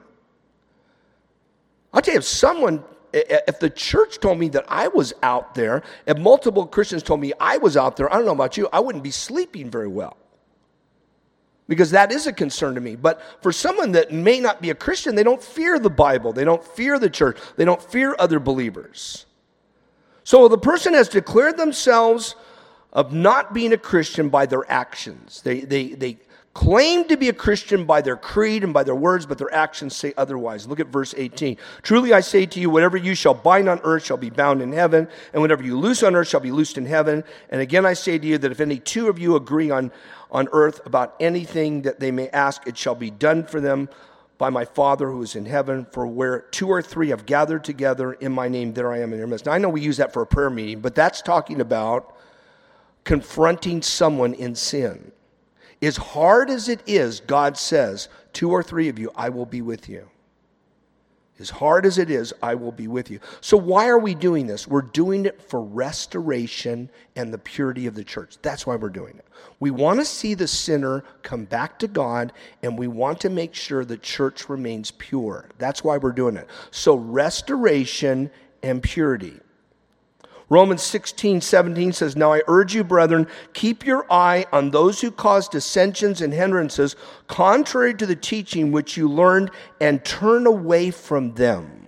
I'll tell you, if someone, if the church told me that I was out there, if multiple Christians told me I was out there, I don't know about you, I wouldn't be sleeping very well. Because that is a concern to me. But for someone that may not be a Christian, they don't fear the Bible. They don't fear the church. They don't fear other believers. So the person has declared themselves of not being a Christian by their actions. They, they, they claim to be a Christian by their creed and by their words, but their actions say otherwise. Look at verse eighteen. Truly I say to you, whatever you shall bind on earth shall be bound in heaven, and whatever you loose on earth shall be loosed in heaven. And again I say to you that if any two of you agree on on earth about anything that they may ask, it shall be done for them by my Father who is in heaven. For where two or three have gathered together in my name, there I am in their midst. Now, I know we use that for a prayer meeting, but that's talking about confronting someone in sin. As hard as it is, God says, two or three of you, I will be with you. As hard as it is, I will be with you. So why are we doing this? We're doing it for restoration and the purity of the church. That's why we're doing it. We want to see the sinner come back to God, and we want to make sure the church remains pure. That's why we're doing it. So restoration and purity. Romans sixteen seventeen says, now I urge you, brethren, keep your eye on those who cause dissensions and hindrances, contrary to the teaching which you learned, and turn away from them.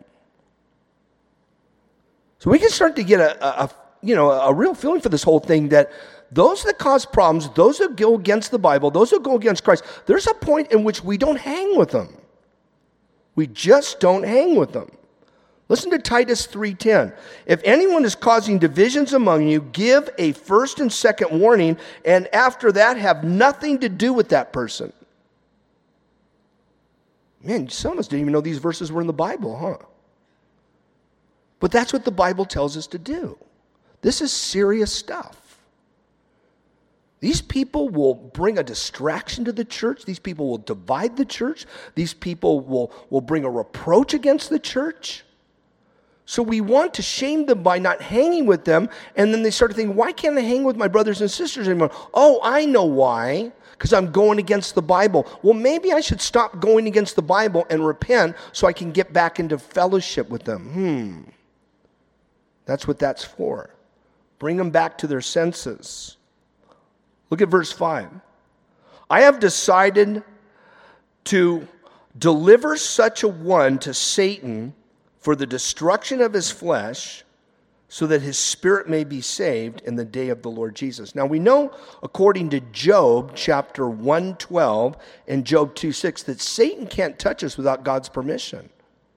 So we can start to get a, a you know, a real feeling for this whole thing that those that cause problems, those that go against the Bible, those that go against Christ, there's a point in which we don't hang with them. We just don't hang with them. Listen to Titus three ten. If anyone is causing divisions among you, give a first and second warning, and after that have nothing to do with that person. Man, some of us didn't even know these verses were in the Bible, huh? But that's what the Bible tells us to do. This is serious stuff. These people will bring a distraction to the church. These people will divide the church. These people will, will bring a reproach against the church. So we want to shame them by not hanging with them, and then they start to think, why can't I hang with my brothers and sisters anymore? Oh, I know why, because I'm going against the Bible. Well, maybe I should stop going against the Bible and repent so I can get back into fellowship with them. Hmm. That's what that's for. Bring them back to their senses. Look at verse five. I have decided to deliver such a one to Satan for the destruction of his flesh, so that his spirit may be saved in the day of the Lord Jesus. Now we know, according to Job chapter one twelve and Job two six, that Satan can't touch us without God's permission.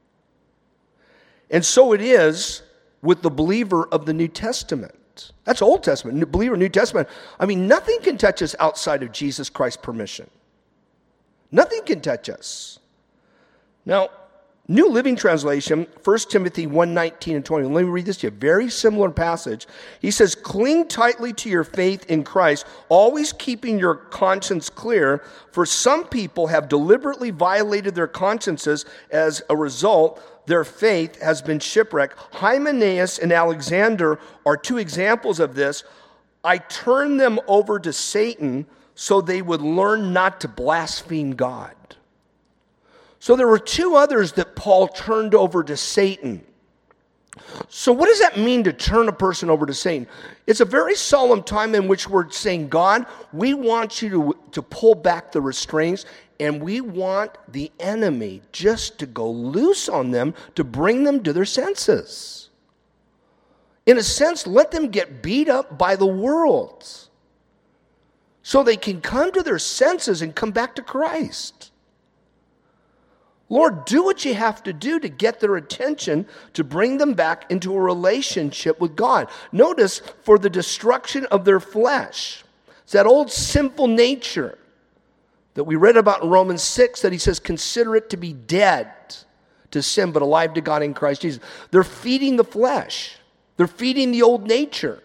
And so it is with the believer of the New Testament. That's Old Testament. New believer, New Testament. I mean, nothing can touch us outside of Jesus Christ's permission. Nothing can touch us. Now, New Living Translation, First Timothy one nineteen and twenty. Let me read this to you. Very similar passage. He says, cling tightly to your faith in Christ, always keeping your conscience clear, for some people have deliberately violated their consciences. As a result, their faith has been shipwrecked. Hymenaeus and Alexander are two examples of this. I turned them over to Satan so they would learn not to blaspheme God. So there were two others that Paul turned over to Satan. So what does that mean to turn a person over to Satan? It's a very solemn time in which we're saying, God, we want you to, to pull back the restraints, and we want the enemy just to go loose on them to bring them to their senses. In a sense, let them get beat up by the world so they can come to their senses and come back to Christ. Lord, do what you have to do to get their attention, to bring them back into a relationship with God. Notice, for the destruction of their flesh. It's that old sinful nature that we read about in Romans six, that he says, consider it to be dead to sin, but alive to God in Christ Jesus. They're feeding the flesh. They're feeding the old nature.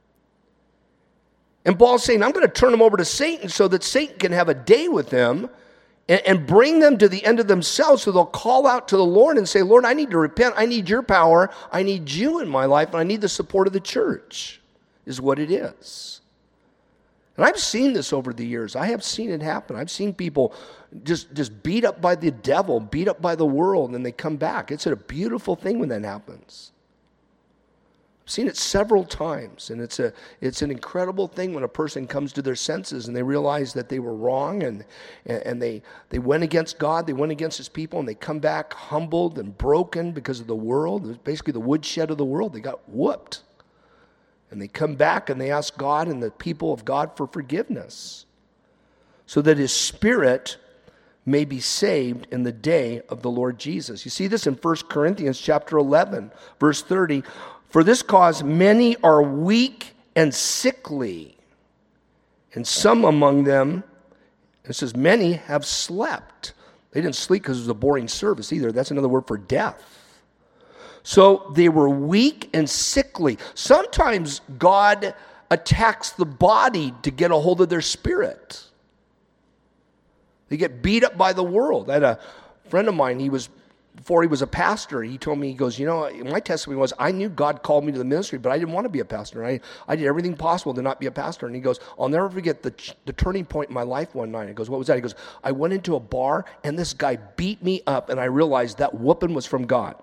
And Paul's saying, I'm going to turn them over to Satan so that Satan can have a day with them and, and bring them to the end of themselves, so they'll call out to the Lord and say, Lord, I need to repent. I need your power. I need you in my life, and I need the support of the church, is what it is. And I've seen this over the years. I have seen it happen. I've seen people just, just beat up by the devil, beat up by the world, and they come back. It's a beautiful thing when that happens. I've seen it several times, and it's a it's an incredible thing when a person comes to their senses and they realize that they were wrong, and and they they went against God, they went against his people, and they come back humbled and broken because of the world. It was basically the woodshed of the world. They got whooped. And they come back and they ask God and the people of God for forgiveness, so that his spirit may be saved in the day of the Lord Jesus. You see this in First Corinthians chapter eleven, verse thirty. For this cause many are weak and sickly, and some among them, it says, many have slept. They didn't sleep because it was a boring service either. That's another word for death. So they were weak and sickly. Sometimes God attacks the body to get a hold of their spirit. They get beat up by the world. I had a friend of mine, he was, before he was a pastor, he told me, he goes, you know, my testimony was, I knew God called me to the ministry, but I didn't want to be a pastor. I, I did everything possible to not be a pastor. And he goes, I'll never forget the, the turning point in my life one night. He goes, what was that? He goes, I went into a bar, and this guy beat me up, and I realized that whooping was from God.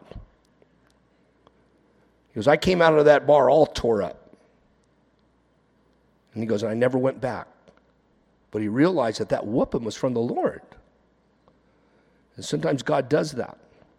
He goes, I came out of that bar all tore up. And he goes, and I never went back. But he realized that that whooping was from the Lord. And sometimes God does that.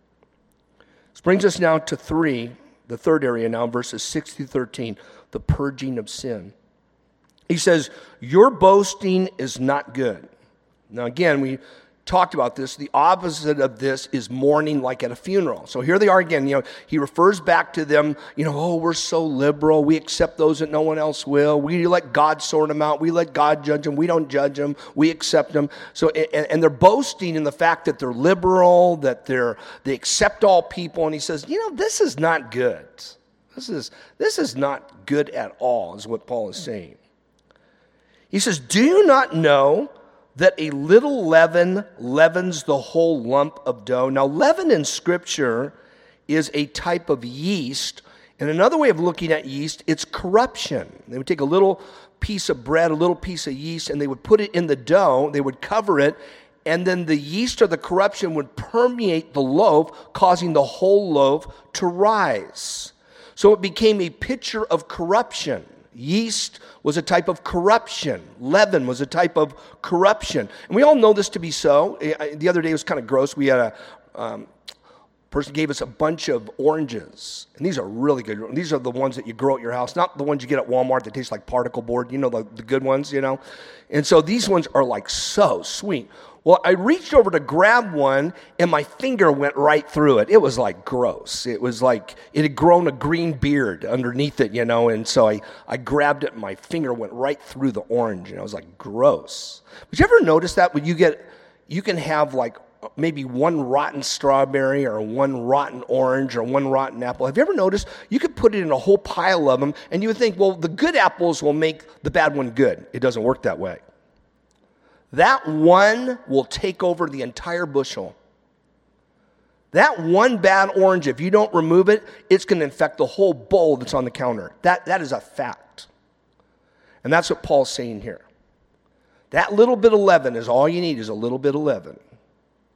This brings us now to three, the third area now, verses six through thirteen, the purging of sin. He says, your boasting is not good. Now again, we talked about this. The opposite of this is mourning like at a funeral. So here they are again. You know, he refers back to them, you know, oh, we're so liberal. We accept those that no one else will. We let God sort them out. We let God judge them. We don't judge them. We accept them. So, and, and they're boasting in the fact that they're liberal, that they're, they accept all people. And he says, you know, this is not good. This is, this is not good at all, is what Paul is saying. He says, do you not know that a little leaven leavens the whole lump of dough? Now, leaven in Scripture is a type of yeast. And another way of looking at yeast, it's corruption. They would take a little piece of bread, a little piece of yeast, and they would put it in the dough. They would cover it, and then the yeast or the corruption would permeate the loaf, causing the whole loaf to rise. So it became a picture of corruption. Yeast was a type of corruption. Leaven was a type of corruption. And we all know this to be so. The other day it was kind of gross. We had a um, person gave us a bunch of oranges. And these are really good. These are the ones that you grow at your house, not the ones you get at Walmart that taste like particle board. You know, the, the good ones, you know. And so these ones are like so sweet. Well, I reached over to grab one, and my finger went right through it. It was like gross. It was like it had grown a green beard underneath it, you know, and so I, I grabbed it, and my finger went right through the orange, and I was like, gross. But you ever notice that when you get, you can have like maybe one rotten strawberry or one rotten orange or one rotten apple. Have you ever noticed you could put it in a whole pile of them, and you would think, well, the good apples will make the bad one good. It doesn't work that way. That one will take over the entire bushel. That one bad orange, if you don't remove it, it's going to infect the whole bowl that's on the counter. That, that is a fact. And that's what Paul's saying here. That little bit of leaven is all you need, is a little bit of leaven.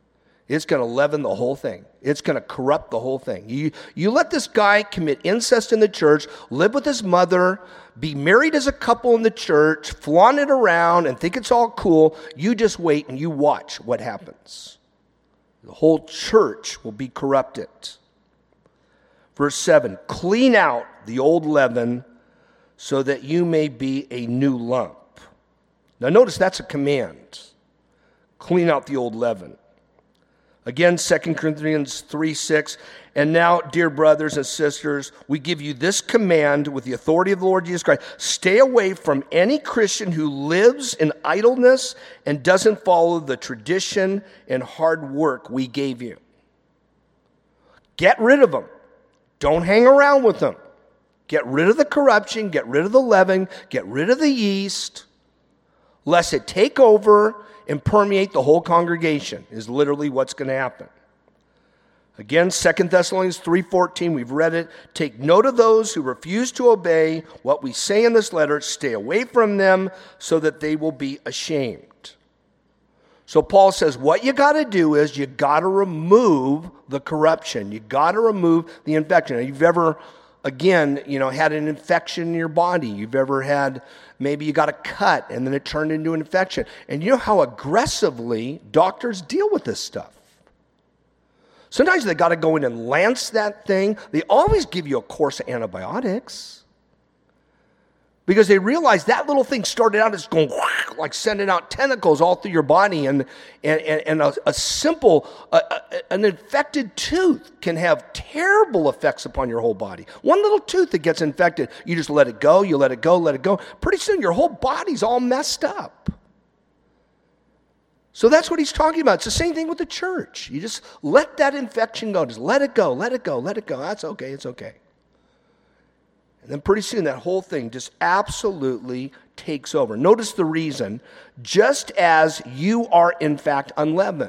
It's going to leaven the whole thing. It's going to corrupt the whole thing. You, you let this guy commit incest in the church, live with his mother, be married as a couple in the church, flaunt it around and think it's all cool. You just wait and you watch what happens. The whole church will be corrupted. Verse seven, clean out the old leaven so that you may be a new lump. Now notice that's a command. Clean out the old leaven. Again, Second Corinthians three six, and now, dear brothers and sisters, we give you this command with the authority of the Lord Jesus Christ. Stay away from any Christian who lives in idleness and doesn't follow the tradition and hard work we gave you. Get rid of them. Don't hang around with them. Get rid of the corruption, get rid of the leaven, get rid of the yeast, lest it take over and permeate the whole congregation, is literally what's going to happen. Again, Second Thessalonians three fourteen, we've read it. Take note of those who refuse to obey what we say in this letter. Stay away from them so that they will be ashamed. So Paul says what you got to do is you got to remove the corruption. You got to remove the infection. Now, you've ever, again, you know, had an infection in your body. You've ever had, maybe you got a cut and then it turned into an infection. And you know how aggressively doctors deal with this stuff. Sometimes they got to go in and lance that thing. They always give you a course of antibiotics because they realize that little thing started out as going whack, like sending out tentacles all through your body. And, and, and a, a simple, a, a, an infected tooth can have terrible effects upon your whole body. One little tooth that gets infected, you just let it go, you let it go, let it go. Pretty soon your whole body's all messed up. So that's what he's talking about. It's the same thing with the church. You just let that infection go. Just let it go, let it go, let it go. That's okay, it's okay. And then pretty soon that whole thing just absolutely takes over. Notice the reason. Just as you are in fact unleavened.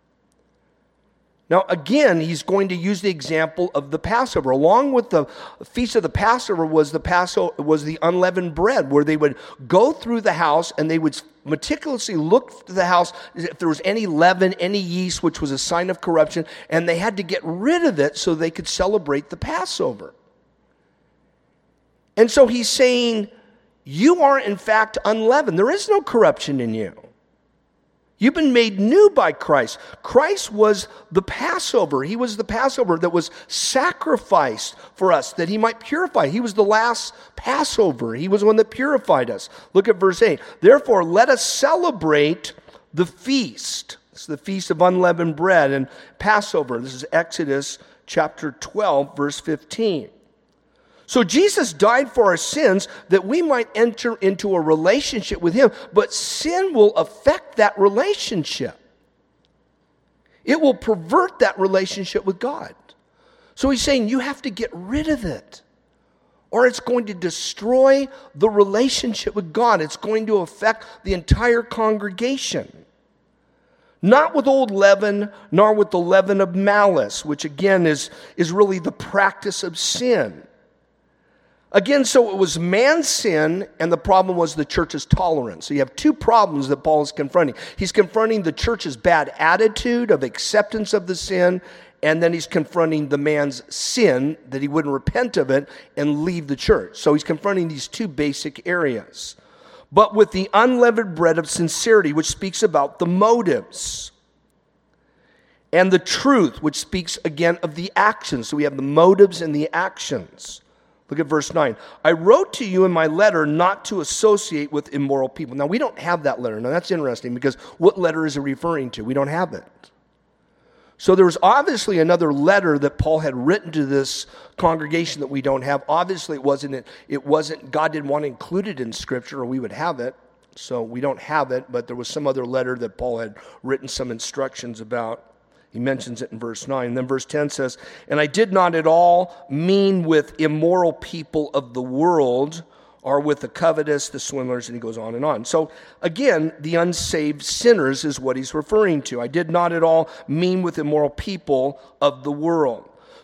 Now again, he's going to use the example of the Passover. Along with the feast of the Passover was the Passover was the unleavened bread, where they would go through the house and they would meticulously look to the house if there was any leaven, any yeast, which was a sign of corruption, and they had to get rid of it so they could celebrate the Passover. And so he's saying, you are in fact unleavened. There is no corruption in you. You've been made new by Christ. Christ was the Passover. He was the Passover that was sacrificed for us, that he might purify. He was the last Passover. He was the one that purified us. Look at verse eight. Therefore, let us celebrate the feast. It's the Feast of Unleavened Bread and Passover. This is Exodus chapter twelve, verse fifteen. So Jesus died for our sins that we might enter into a relationship with him, but sin will affect that relationship. It will pervert that relationship with God. So he's saying you have to get rid of it, or it's going to destroy the relationship with God. It's going to affect the entire congregation. Not with old leaven, nor with the leaven of malice, which again is, is really the practice of sin. Again, so it was man's sin, and the problem was the church's tolerance. So you have two problems that Paul is confronting. He's confronting the church's bad attitude of acceptance of the sin, and then he's confronting the man's sin, that he wouldn't repent of it and leave the church. So he's confronting these two basic areas. But with the unleavened bread of sincerity, which speaks about the motives, and the truth, which speaks again of the actions. So we have the motives and the actions. Look at verse nine. I wrote to you in my letter not to associate with immoral people. Now, we don't have that letter. Now, that's interesting because what letter is it referring to? We don't have it. So there was obviously another letter that Paul had written to this congregation that we don't have. Obviously, it wasn't, it wasn't, God didn't want to include it in Scripture or we would have it. So we don't have it, but there was some other letter that Paul had written some instructions about. He mentions it in verse nine. And then verse ten says, and I did not at all mean with immoral people of the world or with the covetous, the swindlers, and he goes on and on. So again, the unsaved sinners is what he's referring to. I did not at all mean with immoral people of the world.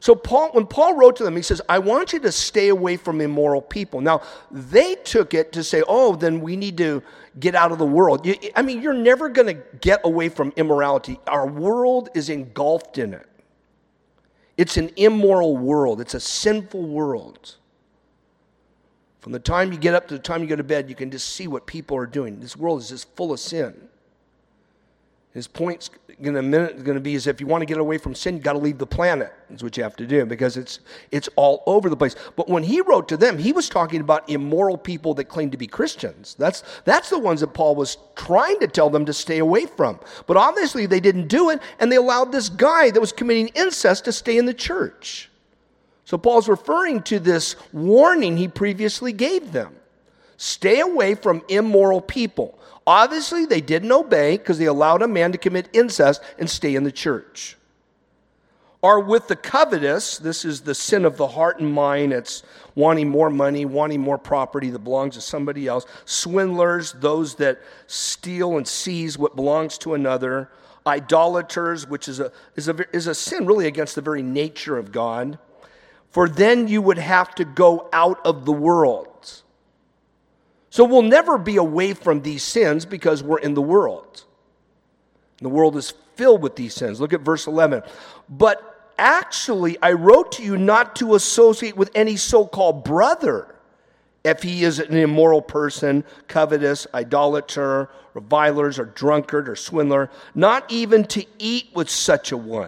So Paul, when Paul wrote to them, he says, I want you to stay away from immoral people. Now, they took it to say, oh, then we need to get out of the world. You, I mean, you're never going to get away from immorality. Our world is engulfed in it. It's an immoral world. It's a sinful world. From the time you get up to the time you go to bed, you can just see what people are doing. This world is just full of sin. His point's in a minute going to be is if you want to get away from sin, you got to leave the planet. That's what you have to do because it's it's all over the place. But when he wrote to them, he was talking about immoral people that claim to be Christians. That's that's the ones that Paul was trying to tell them to stay away from. But obviously they didn't do it, and they allowed this guy that was committing incest to stay in the church. So Paul's referring to this warning he previously gave them. Stay away from immoral people. Obviously, they didn't obey because they allowed a man to commit incest and stay in the church. Or with the covetous, this is the sin of the heart and mind. It's wanting more money, wanting more property that belongs to somebody else. Swindlers, those that steal and seize what belongs to another. Idolaters, which is a, is a, is a sin really against the very nature of God. For then you would have to go out of the world. So we'll never be away from these sins because we're in the world. The world is filled with these sins. Look at verse eleven. But actually, I wrote to you not to associate with any so-called brother if he is an immoral person, covetous, idolater, revilers, or drunkard, or swindler, not even to eat with such a one.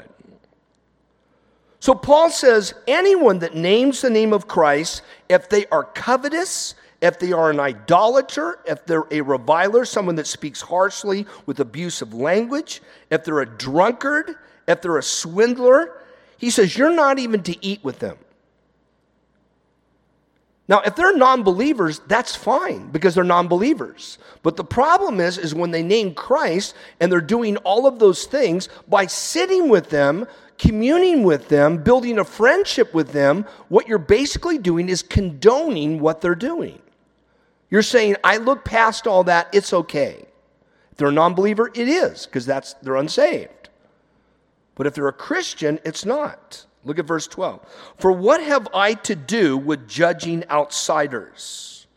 So Paul says, anyone that names the name of Christ, if they are covetous, if they are an idolater, if they're a reviler, someone that speaks harshly with abusive language, if they're a drunkard, if they're a swindler, he says, you're not even to eat with them. Now, if they're non-believers, that's fine because they're non-believers. But the problem is, is when they name Christ and they're doing all of those things, by sitting with them, communing with them, building a friendship with them, what you're basically doing is condoning what they're doing. You're saying, I look past all that, it's okay. If they're a non-believer, it is, because that's they're unsaved. But if they're a Christian, it's not. Look at verse twelve. For what have I to do with judging outsiders?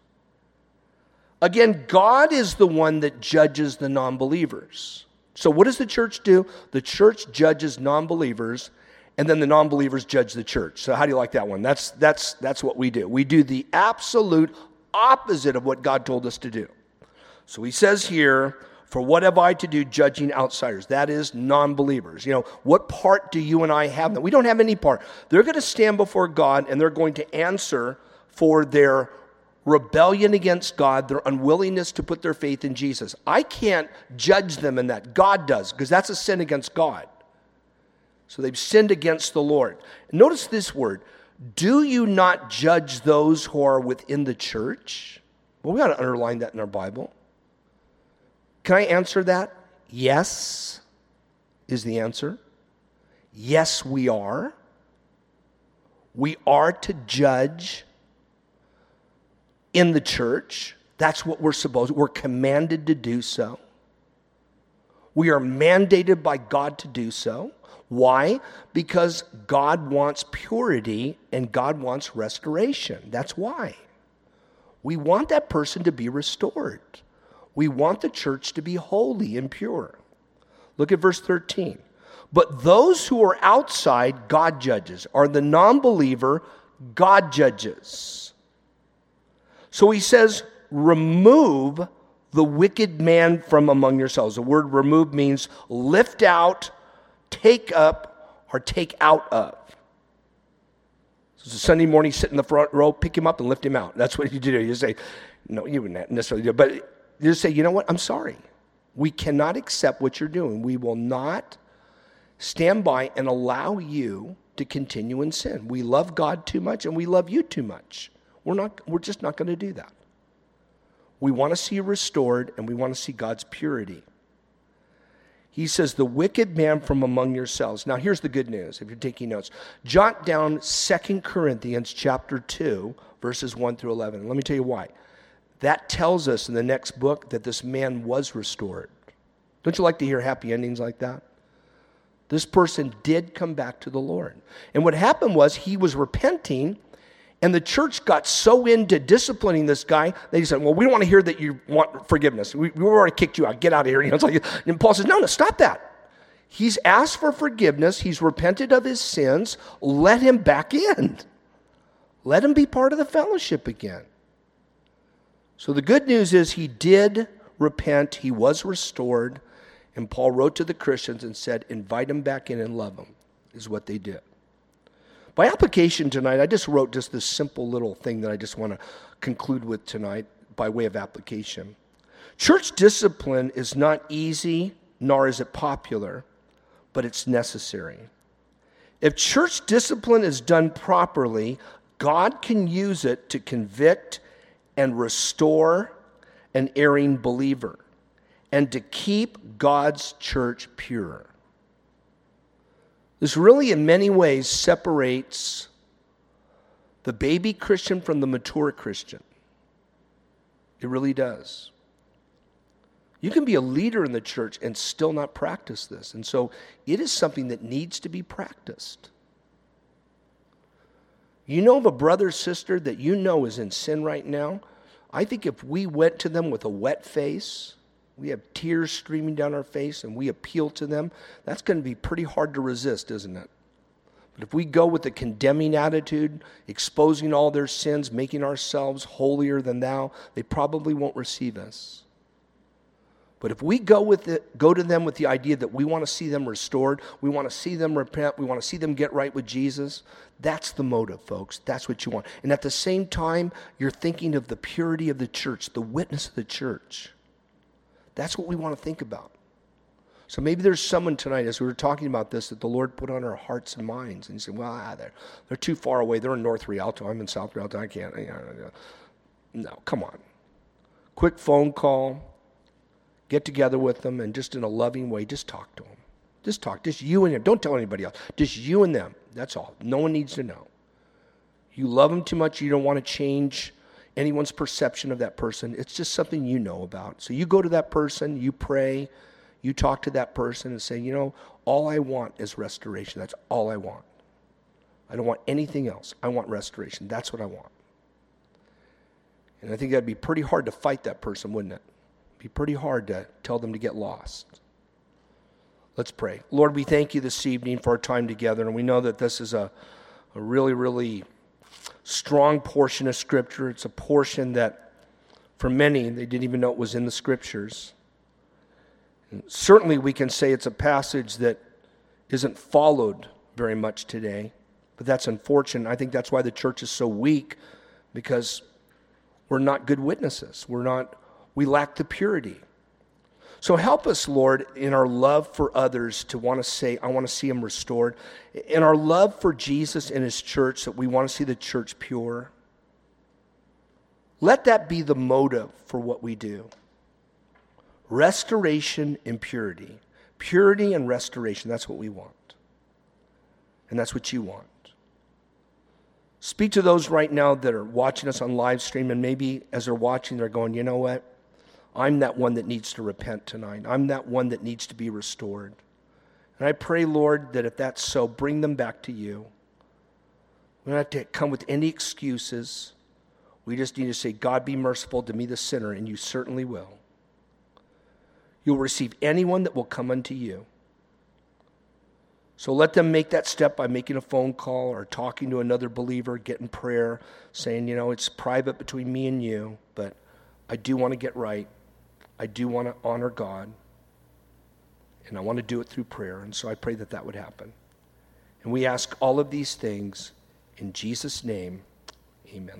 Again, God is the one that judges the non-believers. So what does the church do? The church judges non-believers, and then the non-believers judge the church. So how do you like that one? That's that's that's what we do. We do the absolute opposite of what God told us to do. So he says here, for what have I to do judging outsiders? That is non-believers. You know, what part do you and I have? We don't have any part. They're going to stand before God and they're going to answer for their rebellion against God, their unwillingness to put their faith in Jesus. I can't judge them in that. God does, because that's a sin against God. So they've sinned against the Lord. Notice this word. Do you not judge those who are within the church? Well, we got to underline that in our Bible. Can I answer that? Yes is the answer. Yes, we are. We are to judge in the church. That's what we're supposed to. We're commanded to do so. We are mandated by God to do so. Why? Because God wants purity and God wants restoration. That's why. We want that person to be restored. We want the church to be holy and pure. Look at verse thirteen. But those who are outside, God judges. Are the non-believer, God judges. So he says, remove the wicked man from among yourselves. The word remove means lift out, take up, or take out of. So it's a Sunday morning, sit in the front row, pick him up and lift him out. That's what you do. You say, no, you wouldn't necessarily do it. But you just say, you know what, I'm sorry. We cannot accept what you're doing. We will not stand by and allow you to continue in sin. We love God too much and we love you too much. We're not. We're just not going to do that. We want to see you restored and we want to see God's purity. He says, the wicked man from among yourselves. Now, here's the good news, if you're taking notes. Jot down Second Corinthians chapter two, verses one through eleven. And let me tell you why. That tells us in the next book that this man was restored. Don't you like to hear happy endings like that? This person did come back to the Lord. And what happened was he was repenting, and the church got so into disciplining this guy, they said, well, we don't want to hear that you want forgiveness. We, we already kicked you out. Get out of here. You know, it's like, and Paul says, no, no, stop that. He's asked for forgiveness. He's repented of his sins. Let him back in. Let him be part of the fellowship again. So the good news is he did repent. He was restored. And Paul wrote to the Christians and said, invite him back in and love him, is what they did. By application tonight, I just wrote just this simple little thing that I just want to conclude with tonight by way of application. Church discipline is not easy, nor is it popular, but it's necessary. If church discipline is done properly, God can use it to convict and restore an erring believer and to keep God's church pure. This really, in many ways, separates the baby Christian from the mature Christian. It really does. You can be a leader in the church and still not practice this. And so it is something that needs to be practiced. You know of a brother or sister that you know is in sin right now? I think if we went to them with a wet face, we have tears streaming down our face, and we appeal to them, that's going to be pretty hard to resist, isn't it? But if we go with a condemning attitude, exposing all their sins, making ourselves holier than thou, they probably won't receive us. But if we go with it, go to them with the idea that we want to see them restored, we want to see them repent, we want to see them get right with Jesus, that's the motive, folks. That's what you want. And at the same time, you're thinking of the purity of the church, the witness of the church. That's what we want to think about. So maybe there's someone tonight, as we were talking about this, that the Lord put on our hearts and minds. And you say, well, ah, they're, they're too far away. They're in North Rialto. I'm in South Rialto. I can't. No, come on. Quick phone call. Get together with them, and just in a loving way, just talk to them. Just talk. Just you and them. Don't tell anybody else. Just you and them. That's all. No one needs to know. You love them too much. You don't want to change anyone's perception of that person. It's just something you know about. So you go to that person, you pray, you talk to that person and say, you know, all I want is restoration. That's all I want. I don't want anything else. I want restoration. That's what I want. And I think that'd be pretty hard to fight that person, wouldn't it? It'd be pretty hard to tell them to get lost. Let's pray. Lord, we thank you this evening for our time together, and we know that this is a, a really, really strong portion of Scripture. It's a portion that, for many, they didn't even know it was in the Scriptures. And certainly, we can say it's a passage that isn't followed very much today, but that's unfortunate. I think that's why the church is so weak, because we're not good witnesses. We're not, we lack the purity. So help us, Lord, in our love for others to want to say, I want to see them restored. In our love for Jesus and his church, that we want to see the church pure. Let that be the motive for what we do. Restoration and purity. Purity and restoration, that's what we want. And that's what you want. Speak to those right now that are watching us on live stream, and maybe as they're watching, they're going, you know what? I'm that one that needs to repent tonight. I'm that one that needs to be restored. And I pray, Lord, that if that's so, bring them back to you. We don't have to come with any excuses. We just need to say, God, be merciful to me, the sinner, and you certainly will. You'll receive anyone that will come unto you. So let them make that step by making a phone call or talking to another believer, getting prayer, saying, you know, it's private between me and you, but I do want to get right. I do want to honor God, and I want to do it through prayer, and so I pray that that would happen. And we ask all of these things in Jesus' name, amen.